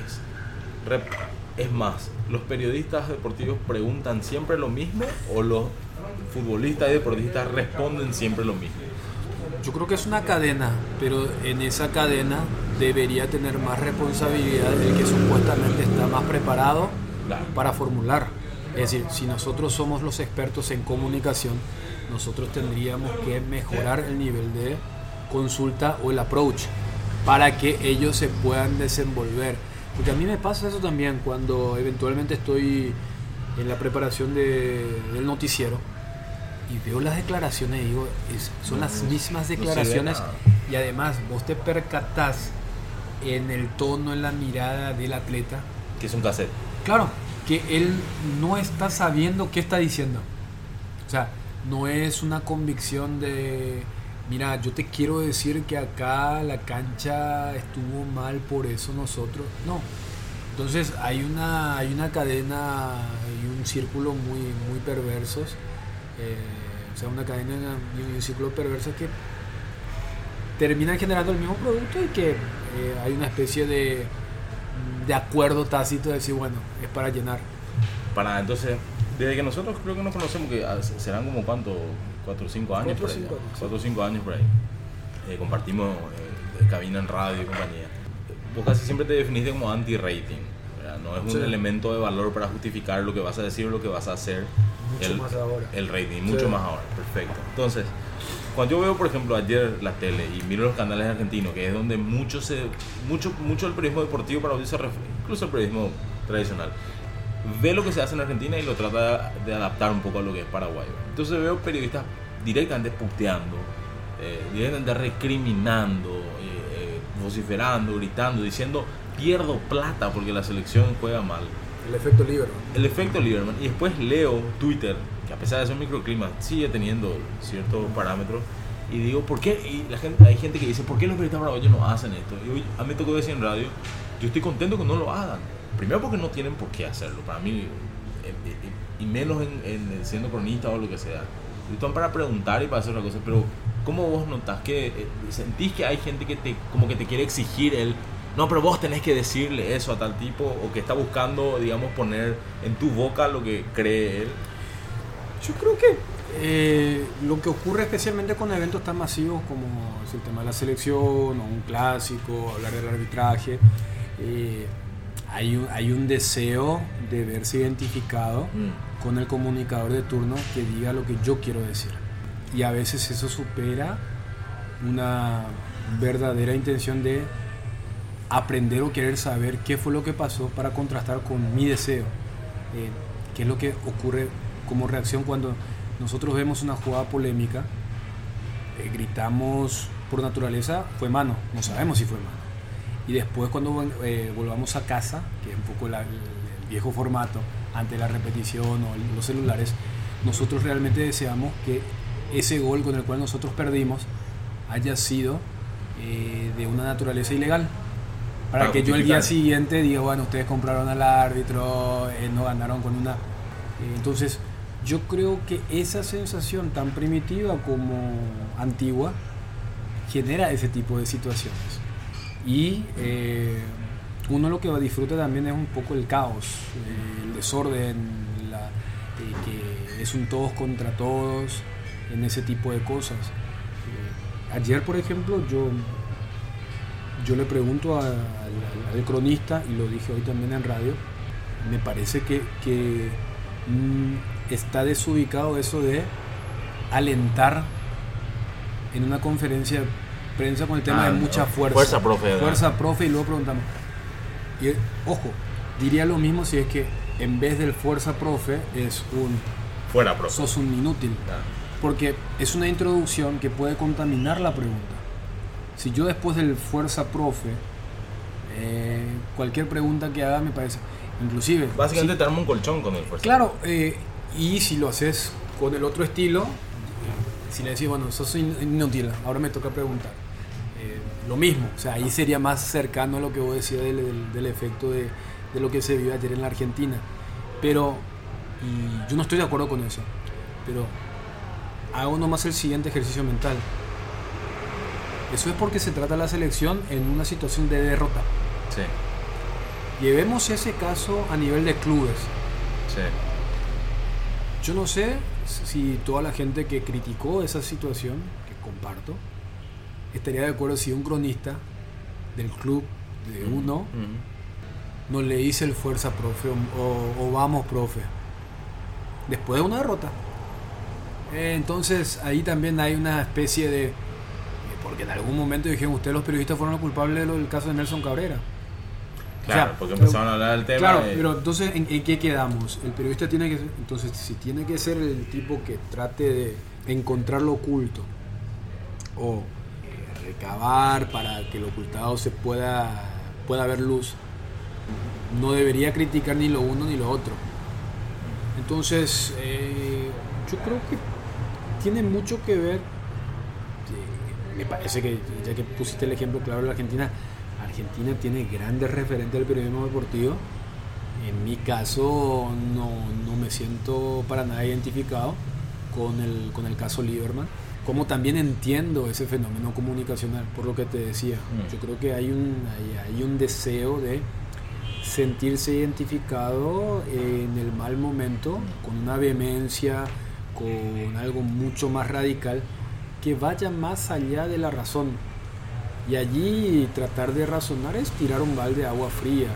Es más, ¿los periodistas deportivos preguntan siempre lo mismo o los futbolistas y deportistas responden siempre lo mismo? Yo creo que es una cadena, pero en esa cadena debería tener más responsabilidad el que supuestamente está más preparado para formular. Es decir, si nosotros somos los expertos en comunicación, nosotros tendríamos que mejorar el nivel de consulta o el approach para que ellos se puedan desenvolver. Porque a mí me pasa eso también cuando eventualmente estoy en la preparación del noticiero y veo las declaraciones y digo, son las mismas declaraciones, y además vos te percatás en el tono, en la mirada del atleta. Que es un cassette. Claro, que él no está sabiendo qué está diciendo. O sea, no es una convicción de, mira, yo te quiero decir que acá la cancha estuvo mal, por eso nosotros... No. Entonces hay una cadena y un círculo muy perversos. O sea, una cadena y un círculo perverso que terminan generando el mismo producto y que hay una especie de acuerdo tácito de decir, bueno, es para llenar. Entonces, desde que nosotros creo que nos conocemos, que serán como ¿cuánto? 4 o 5 años por ahí. 4 o 5 años por ahí. Compartimos cabina en radio y compañía. Vos casi siempre te definiste como anti-rating. No es un elemento de valor para justificar lo que vas a decir o lo que vas a hacer. Más ahora. El rating, mucho más ahora. Perfecto. Entonces, cuando yo veo, por ejemplo, ayer la tele y miro los canales argentinos, que es donde mucho del periodismo deportivo para hoy se refiere, incluso el periodismo tradicional, ve lo que se hace en Argentina y lo trata de adaptar un poco a lo que es Paraguay. Entonces veo periodistas directamente puteando, directamente recriminando, vociferando, gritando, diciendo pierdo plata porque la selección juega mal. El efecto Lieberman. El efecto Lieberman. Y después leo Twitter, que a pesar de ser un microclima, sigue teniendo ciertos parámetros. Y digo, ¿por qué? Y hay gente que dice, ¿por qué los periodistas paraguayos no hacen esto? Y hoy a mí me tocó decir en radio, yo estoy contento que no lo hagan. Primero porque no tienen por qué hacerlo. Para mí, y menos en siendo cronista o lo que sea. Están para preguntar y para hacer una cosa. Pero, ¿cómo vos notás que sentís que hay gente que como que te quiere exigir no, pero vos tenés que decirle eso a tal tipo, o que está buscando, digamos, poner en tu boca lo que cree él? Yo creo que lo que ocurre especialmente con eventos tan masivos como es el tema de la selección o un clásico, hablar del arbitraje, hay un deseo de verse identificado con el comunicador de turno que diga lo que yo quiero decir, y a veces eso supera una verdadera intención de aprender o querer saber qué fue lo que pasó para contrastar con mi deseo, qué es lo que ocurre como reacción cuando nosotros vemos una jugada polémica, gritamos por naturaleza, fue mano, no sabemos si fue mano, y después cuando volvamos a casa, que es un poco el viejo formato, ante la repetición o los celulares, nosotros realmente deseamos que ese gol con el cual nosotros perdimos haya sido de una naturaleza ilegal, para que yo el día siguiente diga, bueno, ustedes compraron al árbitro, no ganaron con una... Entonces yo creo que esa sensación tan primitiva como antigua genera ese tipo de situaciones, y uno lo que disfruta también es un poco el caos, el desorden, que es un todos contra todos, en ese tipo de cosas. Ayer, por ejemplo, yo le pregunto al cronista, y lo dije hoy también en radio, me parece que está desubicado eso de alentar en una conferencia de prensa con el tema de mucha fuerza. Fuerza, profe. Fuerza, profe, y luego preguntamos. Y, ojo, diría lo mismo si es que en vez del fuerza, profe, es un... Fuera, profe. Sos un inútil. Porque es una introducción que puede contaminar la pregunta. Si yo después del fuerza, profe, cualquier pregunta que haga me parece... Inclusive... Básicamente te arma un colchón con el fuerza. Claro, y si lo haces con el otro estilo, si le decís, bueno, sos inútil, ahora me toca preguntar. Lo mismo, o sea, ahí sería más cercano a lo que vos decías del efecto de lo que se vio ayer en la Argentina. Pero, y yo no estoy de acuerdo con eso, pero hago nomás el siguiente ejercicio mental. Eso es porque se trata la selección en una situación de derrota. Sí. Llevemos ese caso a nivel de clubes. Sí. Yo no sé si toda la gente que criticó esa situación, que comparto, estaría de acuerdo si un cronista del club de uno no le dice el fuerza, profe, o vamos, profe, después de una derrota. Entonces ahí también hay una especie de... Porque en algún momento dijeron, ustedes los periodistas fueron los culpables del caso de Nelson Cabrera. Claro, o sea, porque empezaron a hablar del tema. Claro, pero entonces, ¿en qué quedamos? El periodista tiene que... Entonces, si tiene que ser el tipo que trate de encontrar lo oculto o recabar para que lo ocultado se pueda ver luz, no debería criticar ni lo uno ni lo otro. Entonces, yo creo que tiene mucho que ver. Me parece que, ya que pusiste el ejemplo claro de la Argentina tiene grandes referentes del periodismo deportivo. En mi caso no me siento para nada identificado con el caso Lieberman, como también entiendo ese fenómeno comunicacional, por lo que te decía. Yo creo que hay un deseo de sentirse identificado en el mal momento, con una vehemencia, con algo mucho más radical, que vaya más allá de la razón. Y allí tratar de razonar es tirar un balde de agua fría.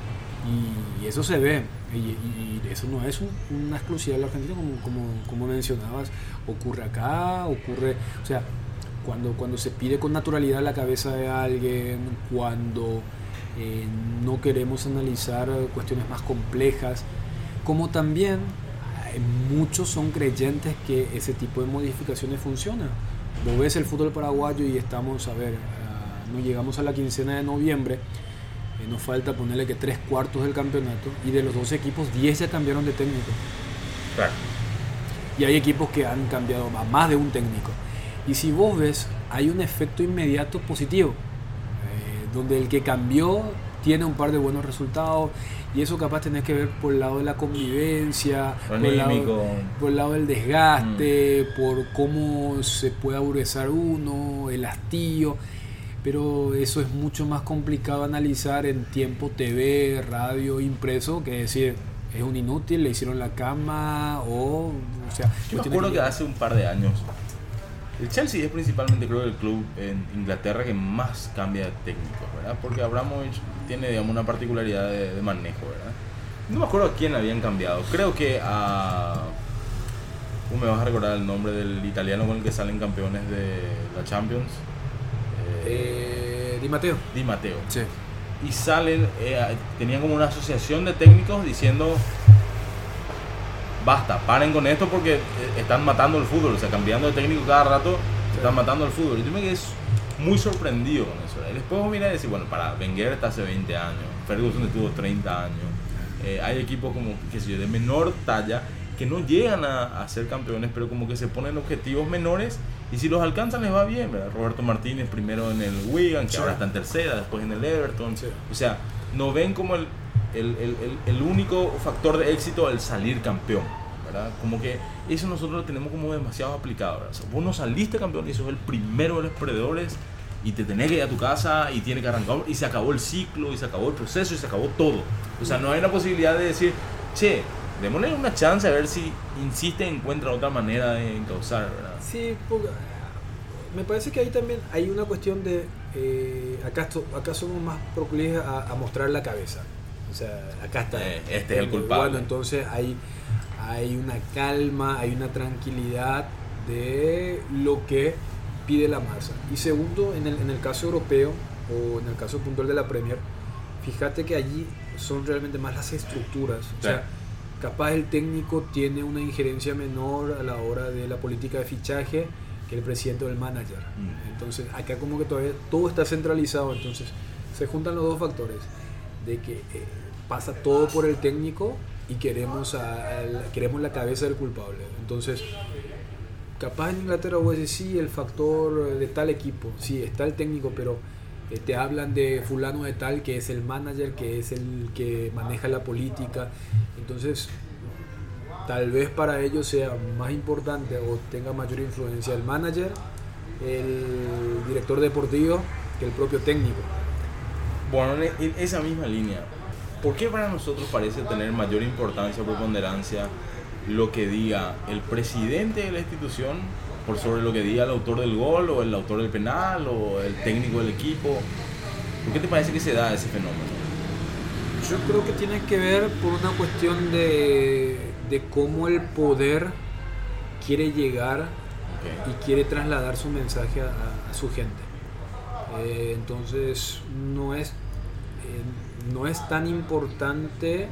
Y eso se ve. Y eso no es una exclusividad de la Argentina, como mencionabas. Ocurre acá, ocurre... O sea, cuando se pide con naturalidad la cabeza de alguien, cuando no queremos analizar cuestiones más complejas, como también muchos son creyentes que ese tipo de modificaciones funcionan. Vos ves el fútbol paraguayo y estamos, no llegamos a la quincena de noviembre, nos falta ponerle que 3/4 del campeonato, y de los 12 equipos 10 ya cambiaron de técnico. Claro. Y hay equipos que han cambiado a más de un técnico. Y si vos ves, hay un efecto inmediato positivo, donde el que cambió tiene un par de buenos resultados, y eso capaz tenés que ver por el lado de la convivencia, por el lado del desgaste, por cómo se puede aburguesar uno, el hastío. Pero eso es mucho más complicado analizar en tiempo TV, radio, impreso, que decir, es un inútil, le hicieron la cama, o sea... Yo me acuerdo que hace un par de años, el Chelsea es principalmente, creo, el club en Inglaterra que más cambia de técnico, ¿verdad? Porque Abramovich tiene, digamos, una particularidad de manejo, ¿verdad? No me acuerdo a quién habían cambiado. Creo que a... me vas a recordar el nombre del italiano con el que salen campeones de la Champions. Di Matteo. Di Matteo. Sí. Y salen, tenían como una asociación de técnicos diciendo... Basta, paren con esto porque están matando el fútbol, o sea, cambiando de técnico cada rato, están matando el fútbol. Y yo me quedé muy sorprendido con eso. Y después mira y decir, bueno, para Wenger está hace 20 años, Ferguson estuvo 30 años, hay equipos como, qué sé yo, de menor talla que no llegan a ser campeones, pero como que se ponen objetivos menores y si los alcanzan les va bien, ¿verdad? Roberto Martínez primero en el Wigan, que ahora está en tercera, después en el Everton, o sea, no ven como el único factor de éxito el salir campeón, ¿verdad? Como que eso nosotros lo tenemos como demasiado aplicado, ¿verdad? O sea, vos no saliste campeón y sos el primero de los perdedores y te tenés que ir a tu casa y tiene que arrancar y se acabó el ciclo y se acabó el proceso y se acabó todo. O sea, no hay la posibilidad de decir, che, démosle una chance a ver si insiste y encuentra otra manera de encauzar, ¿verdad? Sí, porque me parece que ahí también hay una cuestión de acá somos más proclives a mostrar la cabeza. O sea, acá está. Este es el culpable. Bueno, entonces hay una calma, hay una tranquilidad de lo que pide la masa. Y segundo, en el caso europeo o en el caso puntual de la Premier, fíjate que allí son realmente más las estructuras. O sea, capaz el técnico tiene una injerencia menor a la hora de la política de fichaje que el presidente o el manager. Entonces, acá como que todavía todo está centralizado. Entonces, se juntan los dos factores de que pasa todo por el técnico y queremos la cabeza del culpable. Entonces, capaz en Inglaterra vos decís, sí, el factor de tal equipo, sí, está el técnico, pero te hablan de fulano de tal que es el manager, que es el que maneja la política. Entonces, tal vez para ellos sea más importante o tenga mayor influencia el manager, el director deportivo, que el propio técnico. Bueno, en esa misma línea, ¿por qué para nosotros parece tener mayor importancia o preponderancia lo que diga el presidente de la institución por sobre lo que diga el autor del gol o el autor del penal o el técnico del equipo? ¿Por qué te parece que se da ese fenómeno? Yo creo que tiene que ver por una cuestión de cómo el poder quiere llegar y quiere trasladar su mensaje a su gente. Entonces no es tan importante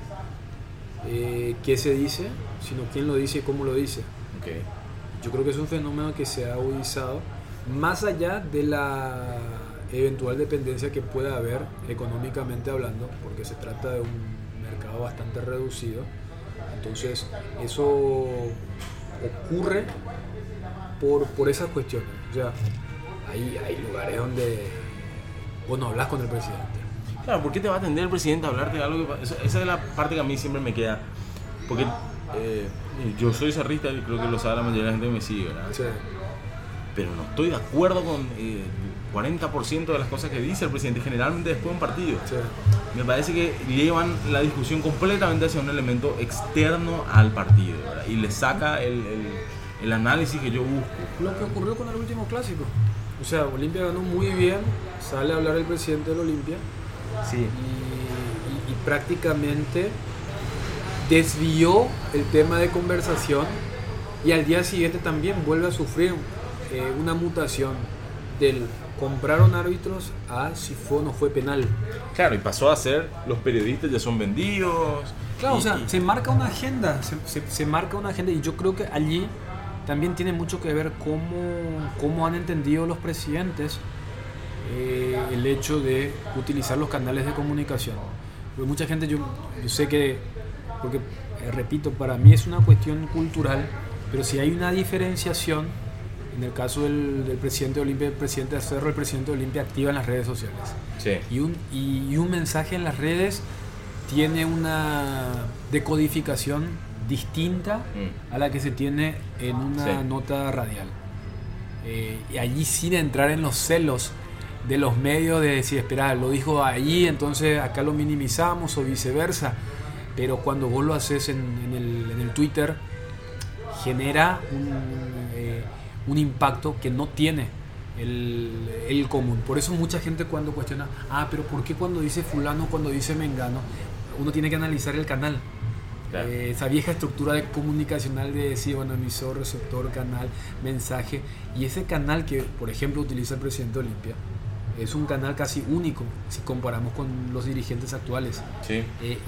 qué se dice, sino quién lo dice y cómo lo dice. Yo creo que es un fenómeno que se ha agudizado más allá de la eventual dependencia que pueda haber económicamente hablando, porque se trata de un mercado bastante reducido. Entonces eso ocurre por esas cuestiones. O sea, hay lugares donde vos no hablas con el presidente. Claro, ¿por qué te va a atender el presidente a hablarte de algo? Esa es la parte que a mí siempre me queda. Porque yo soy zarrista y creo que lo sabe la mayoría de la gente que me sigue, ¿verdad? Sí. Pero no estoy de acuerdo con 40% de las cosas que dice el presidente, generalmente después de un partido. Sí. Me parece que llevan la discusión completamente hacia un elemento externo al partido, ¿verdad? Y le saca el análisis que yo busco. Lo que ocurrió con el último clásico. O sea, Olimpia ganó muy bien, sale a hablar el presidente del Olimpia. Sí. Y prácticamente desvió el tema de conversación y al día siguiente también vuelve a sufrir una mutación del compraron árbitros a si fue o no fue penal. Claro, y pasó a ser los periodistas ya son vendidos. Claro, o sea, se marca una agenda, se marca una agenda y yo creo que allí también tiene mucho que ver cómo han entendido los presidentes el hecho de utilizar los canales de comunicación. Porque mucha gente, yo sé que, porque repito, para mí es una cuestión cultural, pero si hay una diferenciación, en el caso del presidente de Olimpia, el presidente de Cerro, el presidente de Olimpia activa en las redes sociales. Sí. Y un mensaje en las redes tiene una decodificación distinta a la que se tiene en una nota radial. Y allí sin entrar en los celos de los medios de decir, espera, lo dijo allí, entonces acá lo minimizamos o viceversa. Pero cuando vos lo haces en el Twitter, genera un impacto que no tiene el común. Por eso mucha gente cuando cuestiona, pero ¿por qué cuando dice fulano, cuando dice mengano? Uno tiene que analizar el canal. Claro. Esa vieja estructura de comunicacional de decir, bueno, emisor, receptor, canal, mensaje. Y ese canal que, por ejemplo, utiliza el presidente Olimpia, es un canal casi único si comparamos con los dirigentes actuales. Sí.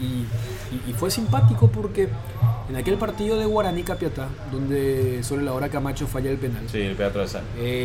Y fue simpático porque en aquel partido de Guaraní Capiatá, donde sobre la hora Camacho falla el penal, sí, el pedazo de sal.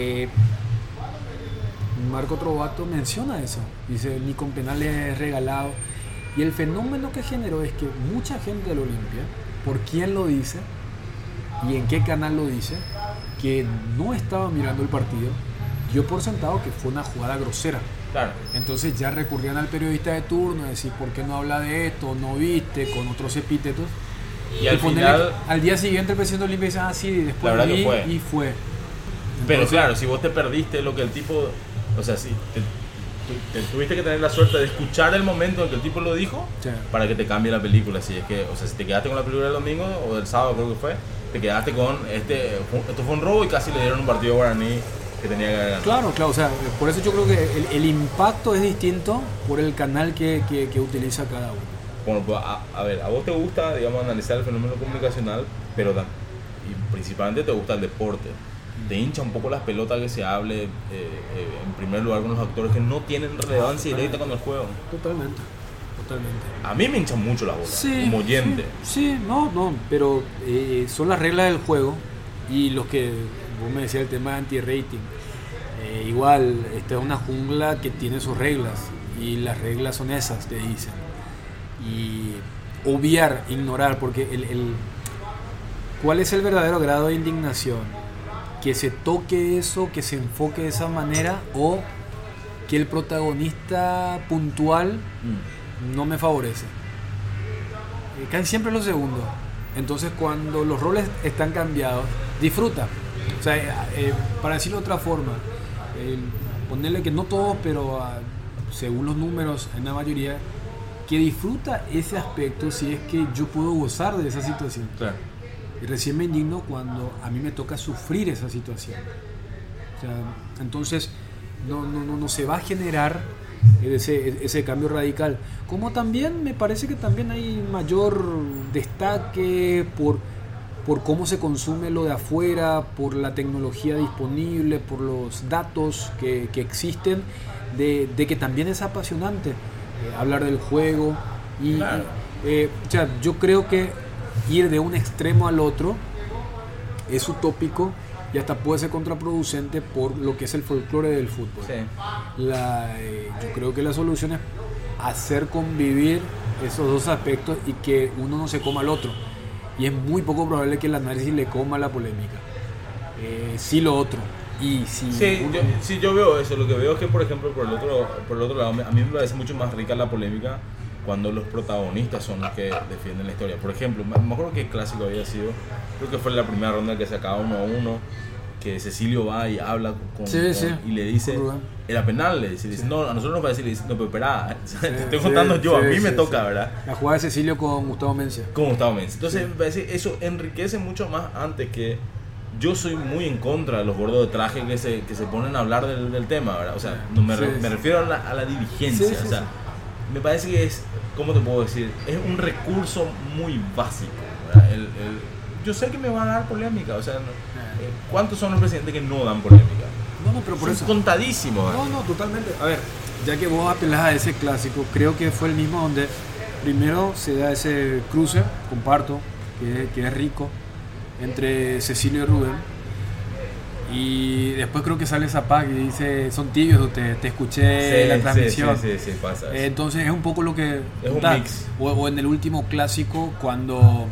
Marco Trovato menciona eso. Dice, ni con penales regalado. Y el fenómeno que generó es que mucha gente del Olimpia, por quién lo dice y en qué canal lo dice, que no estaba mirando el partido, dio por sentado que fue una jugada grosera. Claro. Entonces ya recurrían al periodista de turno a decir, ¿por qué no habla de esto? ¿No viste? Con otros epítetos. Y al final, al día siguiente el presidente Olimpia dice, sí, después vi y fue. Pero entonces, claro, si vos te perdiste lo que el tipo, o sea, si tuviste que tener la suerte de escuchar el momento en que el tipo lo dijo, sí, para que te cambie la película. Si es que, o sea, si te quedaste con la película del domingo o del sábado, creo que fue, te quedaste con esto fue un robo y casi le dieron un partido guaraní que tenía que ganar. Claro, o sea, por eso yo creo que el impacto es distinto por el canal que utiliza cada uno. Bueno, pues, a ver, a vos te gusta, digamos, analizar el fenómeno comunicacional, pero y principalmente te gusta el deporte. Te hincha un poco las pelotas que se hable, en primer lugar, con los actores que no tienen relevancia directa con el juego. Totalmente. A mí me hinchan mucho las bolas, sí, como oyente. Sí, no, pero son las reglas del juego y los que vos me decías el tema de anti-rating. Igual, esta es una jungla que tiene sus reglas y las reglas son esas, te dicen. Y obviar, ignorar, porque ¿cuál es el verdadero grado de indignación? Que se toque eso, que se enfoque de esa manera, o que el protagonista puntual no me favorece. Casi siempre lo segundo. Entonces, cuando los roles están cambiados, disfruta. O sea, para decirlo de otra forma, ponerle que no todos, pero según los números, en la mayoría, que disfruta ese aspecto si es que yo puedo gozar de esa situación. Claro. Y recién me indigno cuando a mí me toca sufrir esa situación. O sea, entonces no se va a generar ese cambio radical. Como también me parece que también hay mayor destaque por cómo se consume lo de afuera, por la tecnología disponible, por los datos que existen, de que también es apasionante hablar del juego. Y claro. O sea, yo creo que ir de un extremo al otro es utópico y hasta puede ser contraproducente por lo que es el folclore del fútbol. Sí. Yo creo que la solución es hacer convivir esos dos aspectos y que uno no se coma al otro. Y es muy poco probable que el análisis le coma la polémica. Sí lo otro. Y si yo veo eso. Lo que veo es que, por ejemplo, por el otro lado, a mí me parece mucho más rica la polémica cuando los protagonistas son los que defienden la historia. Por ejemplo, me acuerdo que el clásico había sido, creo que fue la primera ronda que se acaba 1-1, que Cecilio va y habla y le dice, era penal, le dice, no, a nosotros nos parece, le dice, no, pero esperá, te estoy contando yo, a mí me toca, ¿verdad? La jugada de Cecilio con Gustavo Mencia. Entonces, me parece, eso enriquece mucho más antes que... Yo soy muy en contra de los gordos de traje que se ponen a hablar del tema, ¿verdad? O sea, me refiero a la dirigencia, o sea, me parece que es, ¿cómo te puedo decir? Es un recurso muy básico, ¿verdad? Yo sé que me van a dar polémica, o sea, ¿cuántos son los presidentes que no dan polémica? No, pero por eso... contadísimos. No, totalmente. A ver, ya que vos apelás a ese clásico, creo que fue el mismo donde primero se da ese cruce, comparto, que es rico, entre Cecilio y Rubén. Y después creo que sale Zapag y dice, son tibios, te escuché en la transmisión. Sí, pasa eso. Entonces es un poco lo que... Es un mix. O en el último clásico, cuando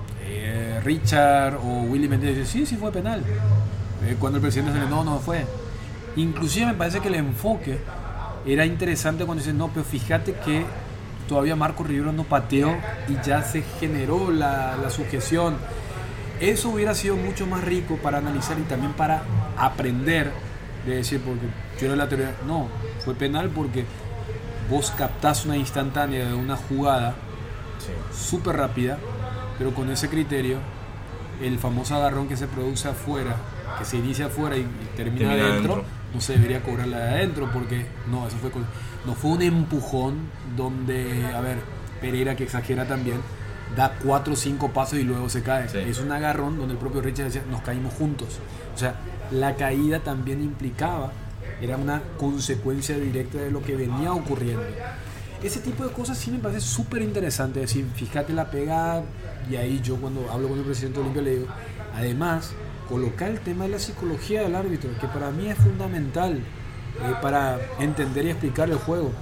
Richard o Willy Mendes dicen, sí fue penal. Cuando el presidente sale, no fue. Inclusive me parece que el enfoque era interesante cuando dicen, no, pero fíjate que todavía Marco Rivero no pateó y ya se generó la sujeción. Eso hubiera sido mucho más rico para analizar y también para aprender, de decir, porque yo era la teoría, no, fue penal porque vos captás una instantánea de una jugada súper rápida, pero con ese criterio, el famoso agarrón que se produce afuera, que se inicia afuera y termina adentro, no se debería cobrar la de adentro, porque no, eso fue un empujón donde, a ver, Pereira, que exagera también, da 4 o 5 pasos y luego se cae. Es un agarrón donde el propio Richard decía, nos caímos juntos. O sea, la caída también implicaba, era una consecuencia directa de lo que venía ocurriendo. Ese tipo de cosas sí me parece súper interesante. Es decir, fíjate la pegada, y ahí yo cuando hablo con el presidente Olimpia le digo, además, colocar el tema de la psicología del árbitro, que para mí es fundamental para entender y explicar el juego.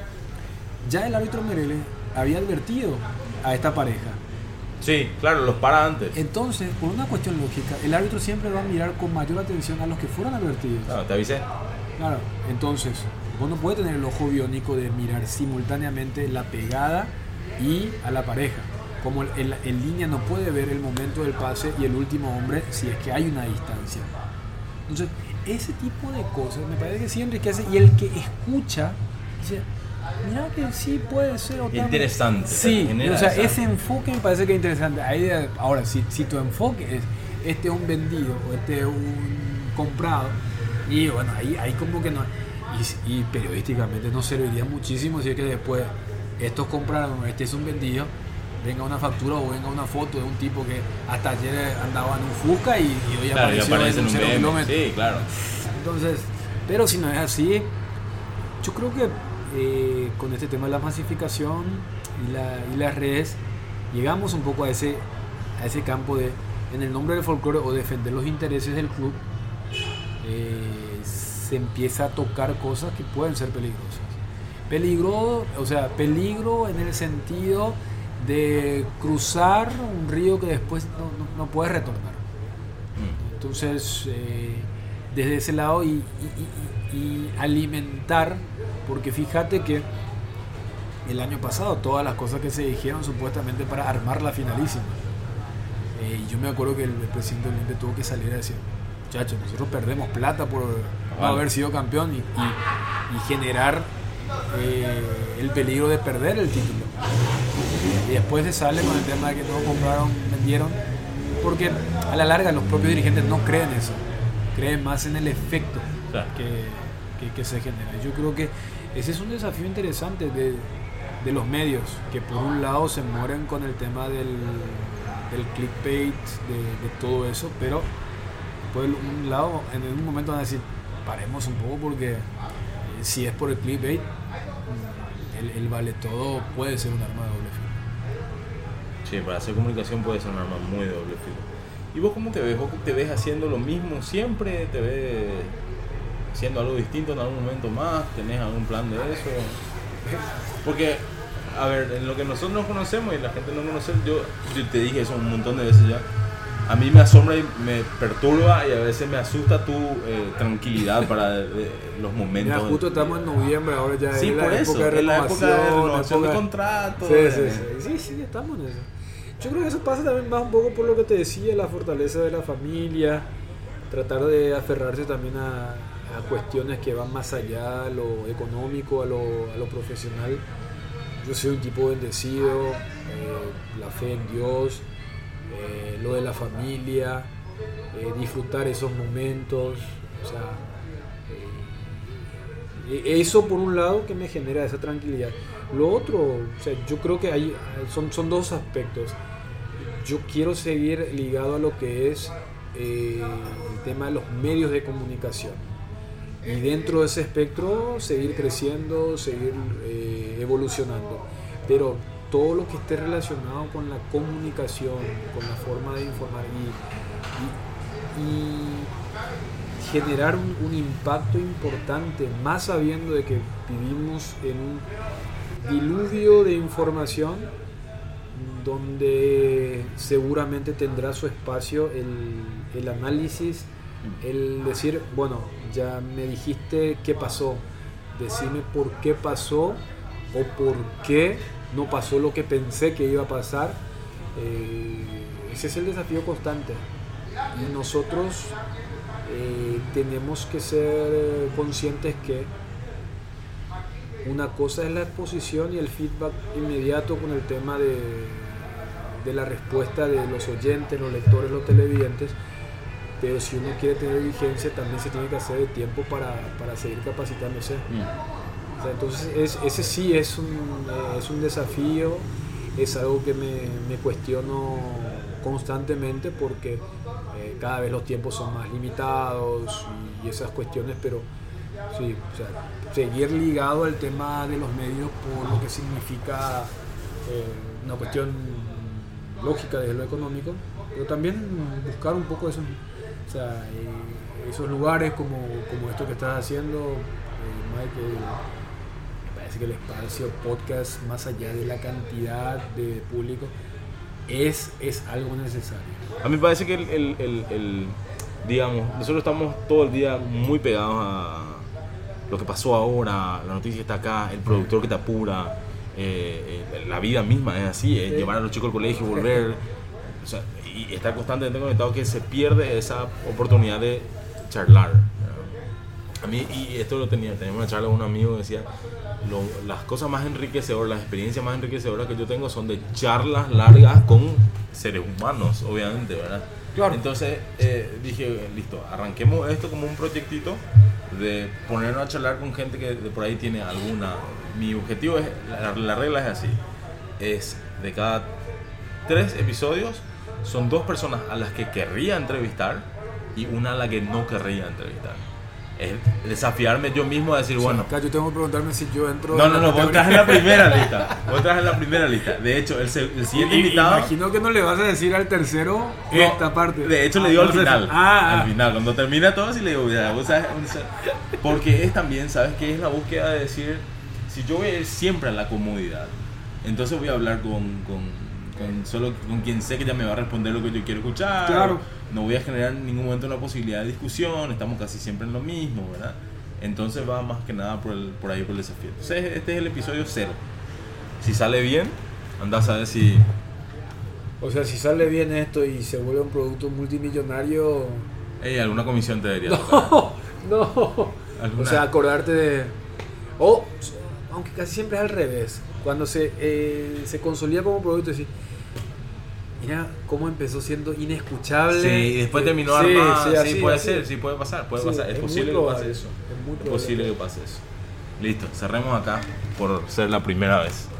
Ya el árbitro Merele había advertido a esta pareja. Sí, claro, los para antes. Entonces, por una cuestión lógica, el árbitro siempre va a mirar con mayor atención a los que fueron advertidos. Claro, te avisé. Claro, entonces, vos no puedes tener el ojo biónico de mirar simultáneamente la pegada y a la pareja. Como en línea no puede ver el momento del pase y el último hombre si es que hay una distancia. Entonces, ese tipo de cosas me parece que sí enriquece, y el que escucha dice, mira que sí puede ser otra. Interesante. Sí, o sea, ese enfoque me parece que es interesante. Ahora, si tu enfoque es este es un vendido o este es un comprado, y bueno, ahí como que no. Y periodísticamente no serviría muchísimo si es que después estos compraron, este es un vendido, venga una factura o venga una foto de un tipo que hasta ayer andaba en un Fusca y hoy aparece en un 0 kilómetro. Sí, claro. Entonces, pero si no es así, yo creo que con este tema de la masificación y las redes, llegamos un poco a ese campo de, en el nombre del folclore o defender los intereses del club, se empieza a tocar cosas que pueden ser peligrosas. Peligro en el sentido de cruzar un río que después no puedes retornar. Entonces, desde ese lado y alimentar, porque fíjate que el año pasado todas las cosas que se dijeron supuestamente para armar la finalísima, yo me acuerdo que el presidente Olimpia tuvo que salir a decir, muchachos, nosotros perdemos plata por no haber sido campeón y generar el peligro de perder el título. Y después se sale con el tema de que no compraron, vendieron, porque a la larga los propios dirigentes no creen eso, creen más en el efecto que se genera. Yo creo que ese es un desafío interesante de los medios, que por un lado se mueren con el tema del clickbait, de todo eso, pero por un lado en un momento van a decir, paremos un poco, porque si es por el clickbait, el vale todo puede ser un arma de doble filo. Sí, para hacer comunicación puede ser un arma muy de doble filo. ¿Y vos cómo te ves? ¿Vos te ves haciendo lo mismo siempre? ¿Te ves haciendo algo distinto en algún momento más? ¿Tenés algún plan de eso? Porque, a ver, en lo que nosotros nos conocemos y la gente no conoce, yo te dije eso un montón de veces ya. A mí me asombra y me perturba y a veces me asusta tu tranquilidad para los momentos. Mira, justo estamos en noviembre, ahora ya sí, es la época de renovación de contratos. Sí, estamos en eso. Yo creo que eso pasa también más un poco por lo que te decía, la fortaleza de la familia, tratar de aferrarse también a cuestiones que van más allá, a lo económico, a lo profesional. Yo soy un tipo bendecido, la fe en Dios, lo de la familia, disfrutar esos momentos, o sea, eso por un lado que me genera esa tranquilidad. Lo otro, o sea, yo creo que son dos aspectos. Yo quiero seguir ligado a lo que es el tema de los medios de comunicación, y dentro de ese espectro seguir creciendo, seguir evolucionando, pero todo lo que esté relacionado con la comunicación, con la forma de informar y generar un impacto importante, más sabiendo de que vivimos en un diluvio de información donde seguramente tendrá su espacio el análisis, el decir, bueno, ya me dijiste qué pasó, decime por qué pasó o por qué no pasó lo que pensé que iba a pasar. Ese es el desafío constante, y nosotros tenemos que ser conscientes que una cosa es la exposición y el feedback inmediato con el tema de la respuesta de los oyentes, los lectores, los televidentes, pero si uno quiere tener vigencia también se tiene que hacer el tiempo para seguir capacitándose. O sea, entonces ese sí es un desafío, es algo que me cuestiono constantemente, porque cada vez los tiempos son más limitados y esas cuestiones, pero sí, o sea, seguir ligado al tema de los medios por lo que significa una cuestión lógica desde lo económico, pero también buscar un poco eso, o sea, esos lugares como esto que estás haciendo, Mike, me parece que el espacio podcast, más allá de la cantidad de público, es algo necesario. A mí me parece que digamos, nosotros estamos todo el día muy pegados a lo que pasó ahora, la noticia está acá, el productor que te apura, la vida misma es así, llevar a los chicos al colegio, volver, o sea, y estar constantemente conectado, que se pierde esa oportunidad de charlar. A mí, y esto teníamos una charla con un amigo que decía, las cosas más enriquecedoras, las experiencias más enriquecedoras que yo tengo son de charlas largas con seres humanos, obviamente, ¿verdad? Claro. Entonces dije, listo, arranquemos esto como un proyectito de ponernos a charlar con gente que de por ahí tiene alguna. Mi objetivo es, la regla es así, es de cada 3 episodios son 2 personas a las que querría entrevistar y una a la que no querría entrevistar. Es desafiarme yo mismo a decir, bueno, acá yo tengo que preguntarme si yo entro. No, vos estás en la primera lista. De hecho, el siguiente invitado. Imagino que no le vas a decir al tercero esta parte. De hecho, le digo al final. Al final, cuando termina todo, sí le digo, ya, vos sabes, porque es también, ¿sabes qué? Es la búsqueda de decir, si yo voy a ir siempre a la comodidad, entonces voy a hablar solo con quien sé que ya me va a responder lo que yo quiero escuchar. Claro. No voy a generar en ningún momento una posibilidad de discusión, estamos casi siempre en lo mismo, ¿verdad? Entonces va más que nada por ahí por el desafío. Entonces este es el episodio 0. Si sale bien, andás a ver si... O sea, si sale bien esto y se vuelve un producto multimillonario... alguna comisión te debería tocar. No. ¿Alguna? O sea, acordarte de... aunque casi siempre es al revés. Cuando se consolida como producto, decir, mira cómo empezó siendo inescuchable. Sí, y después terminó armado. Sí, puede ser, sí puede pasar. Es posible que pase eso. Es posible que pase eso. Listo, cerremos acá por ser la primera vez.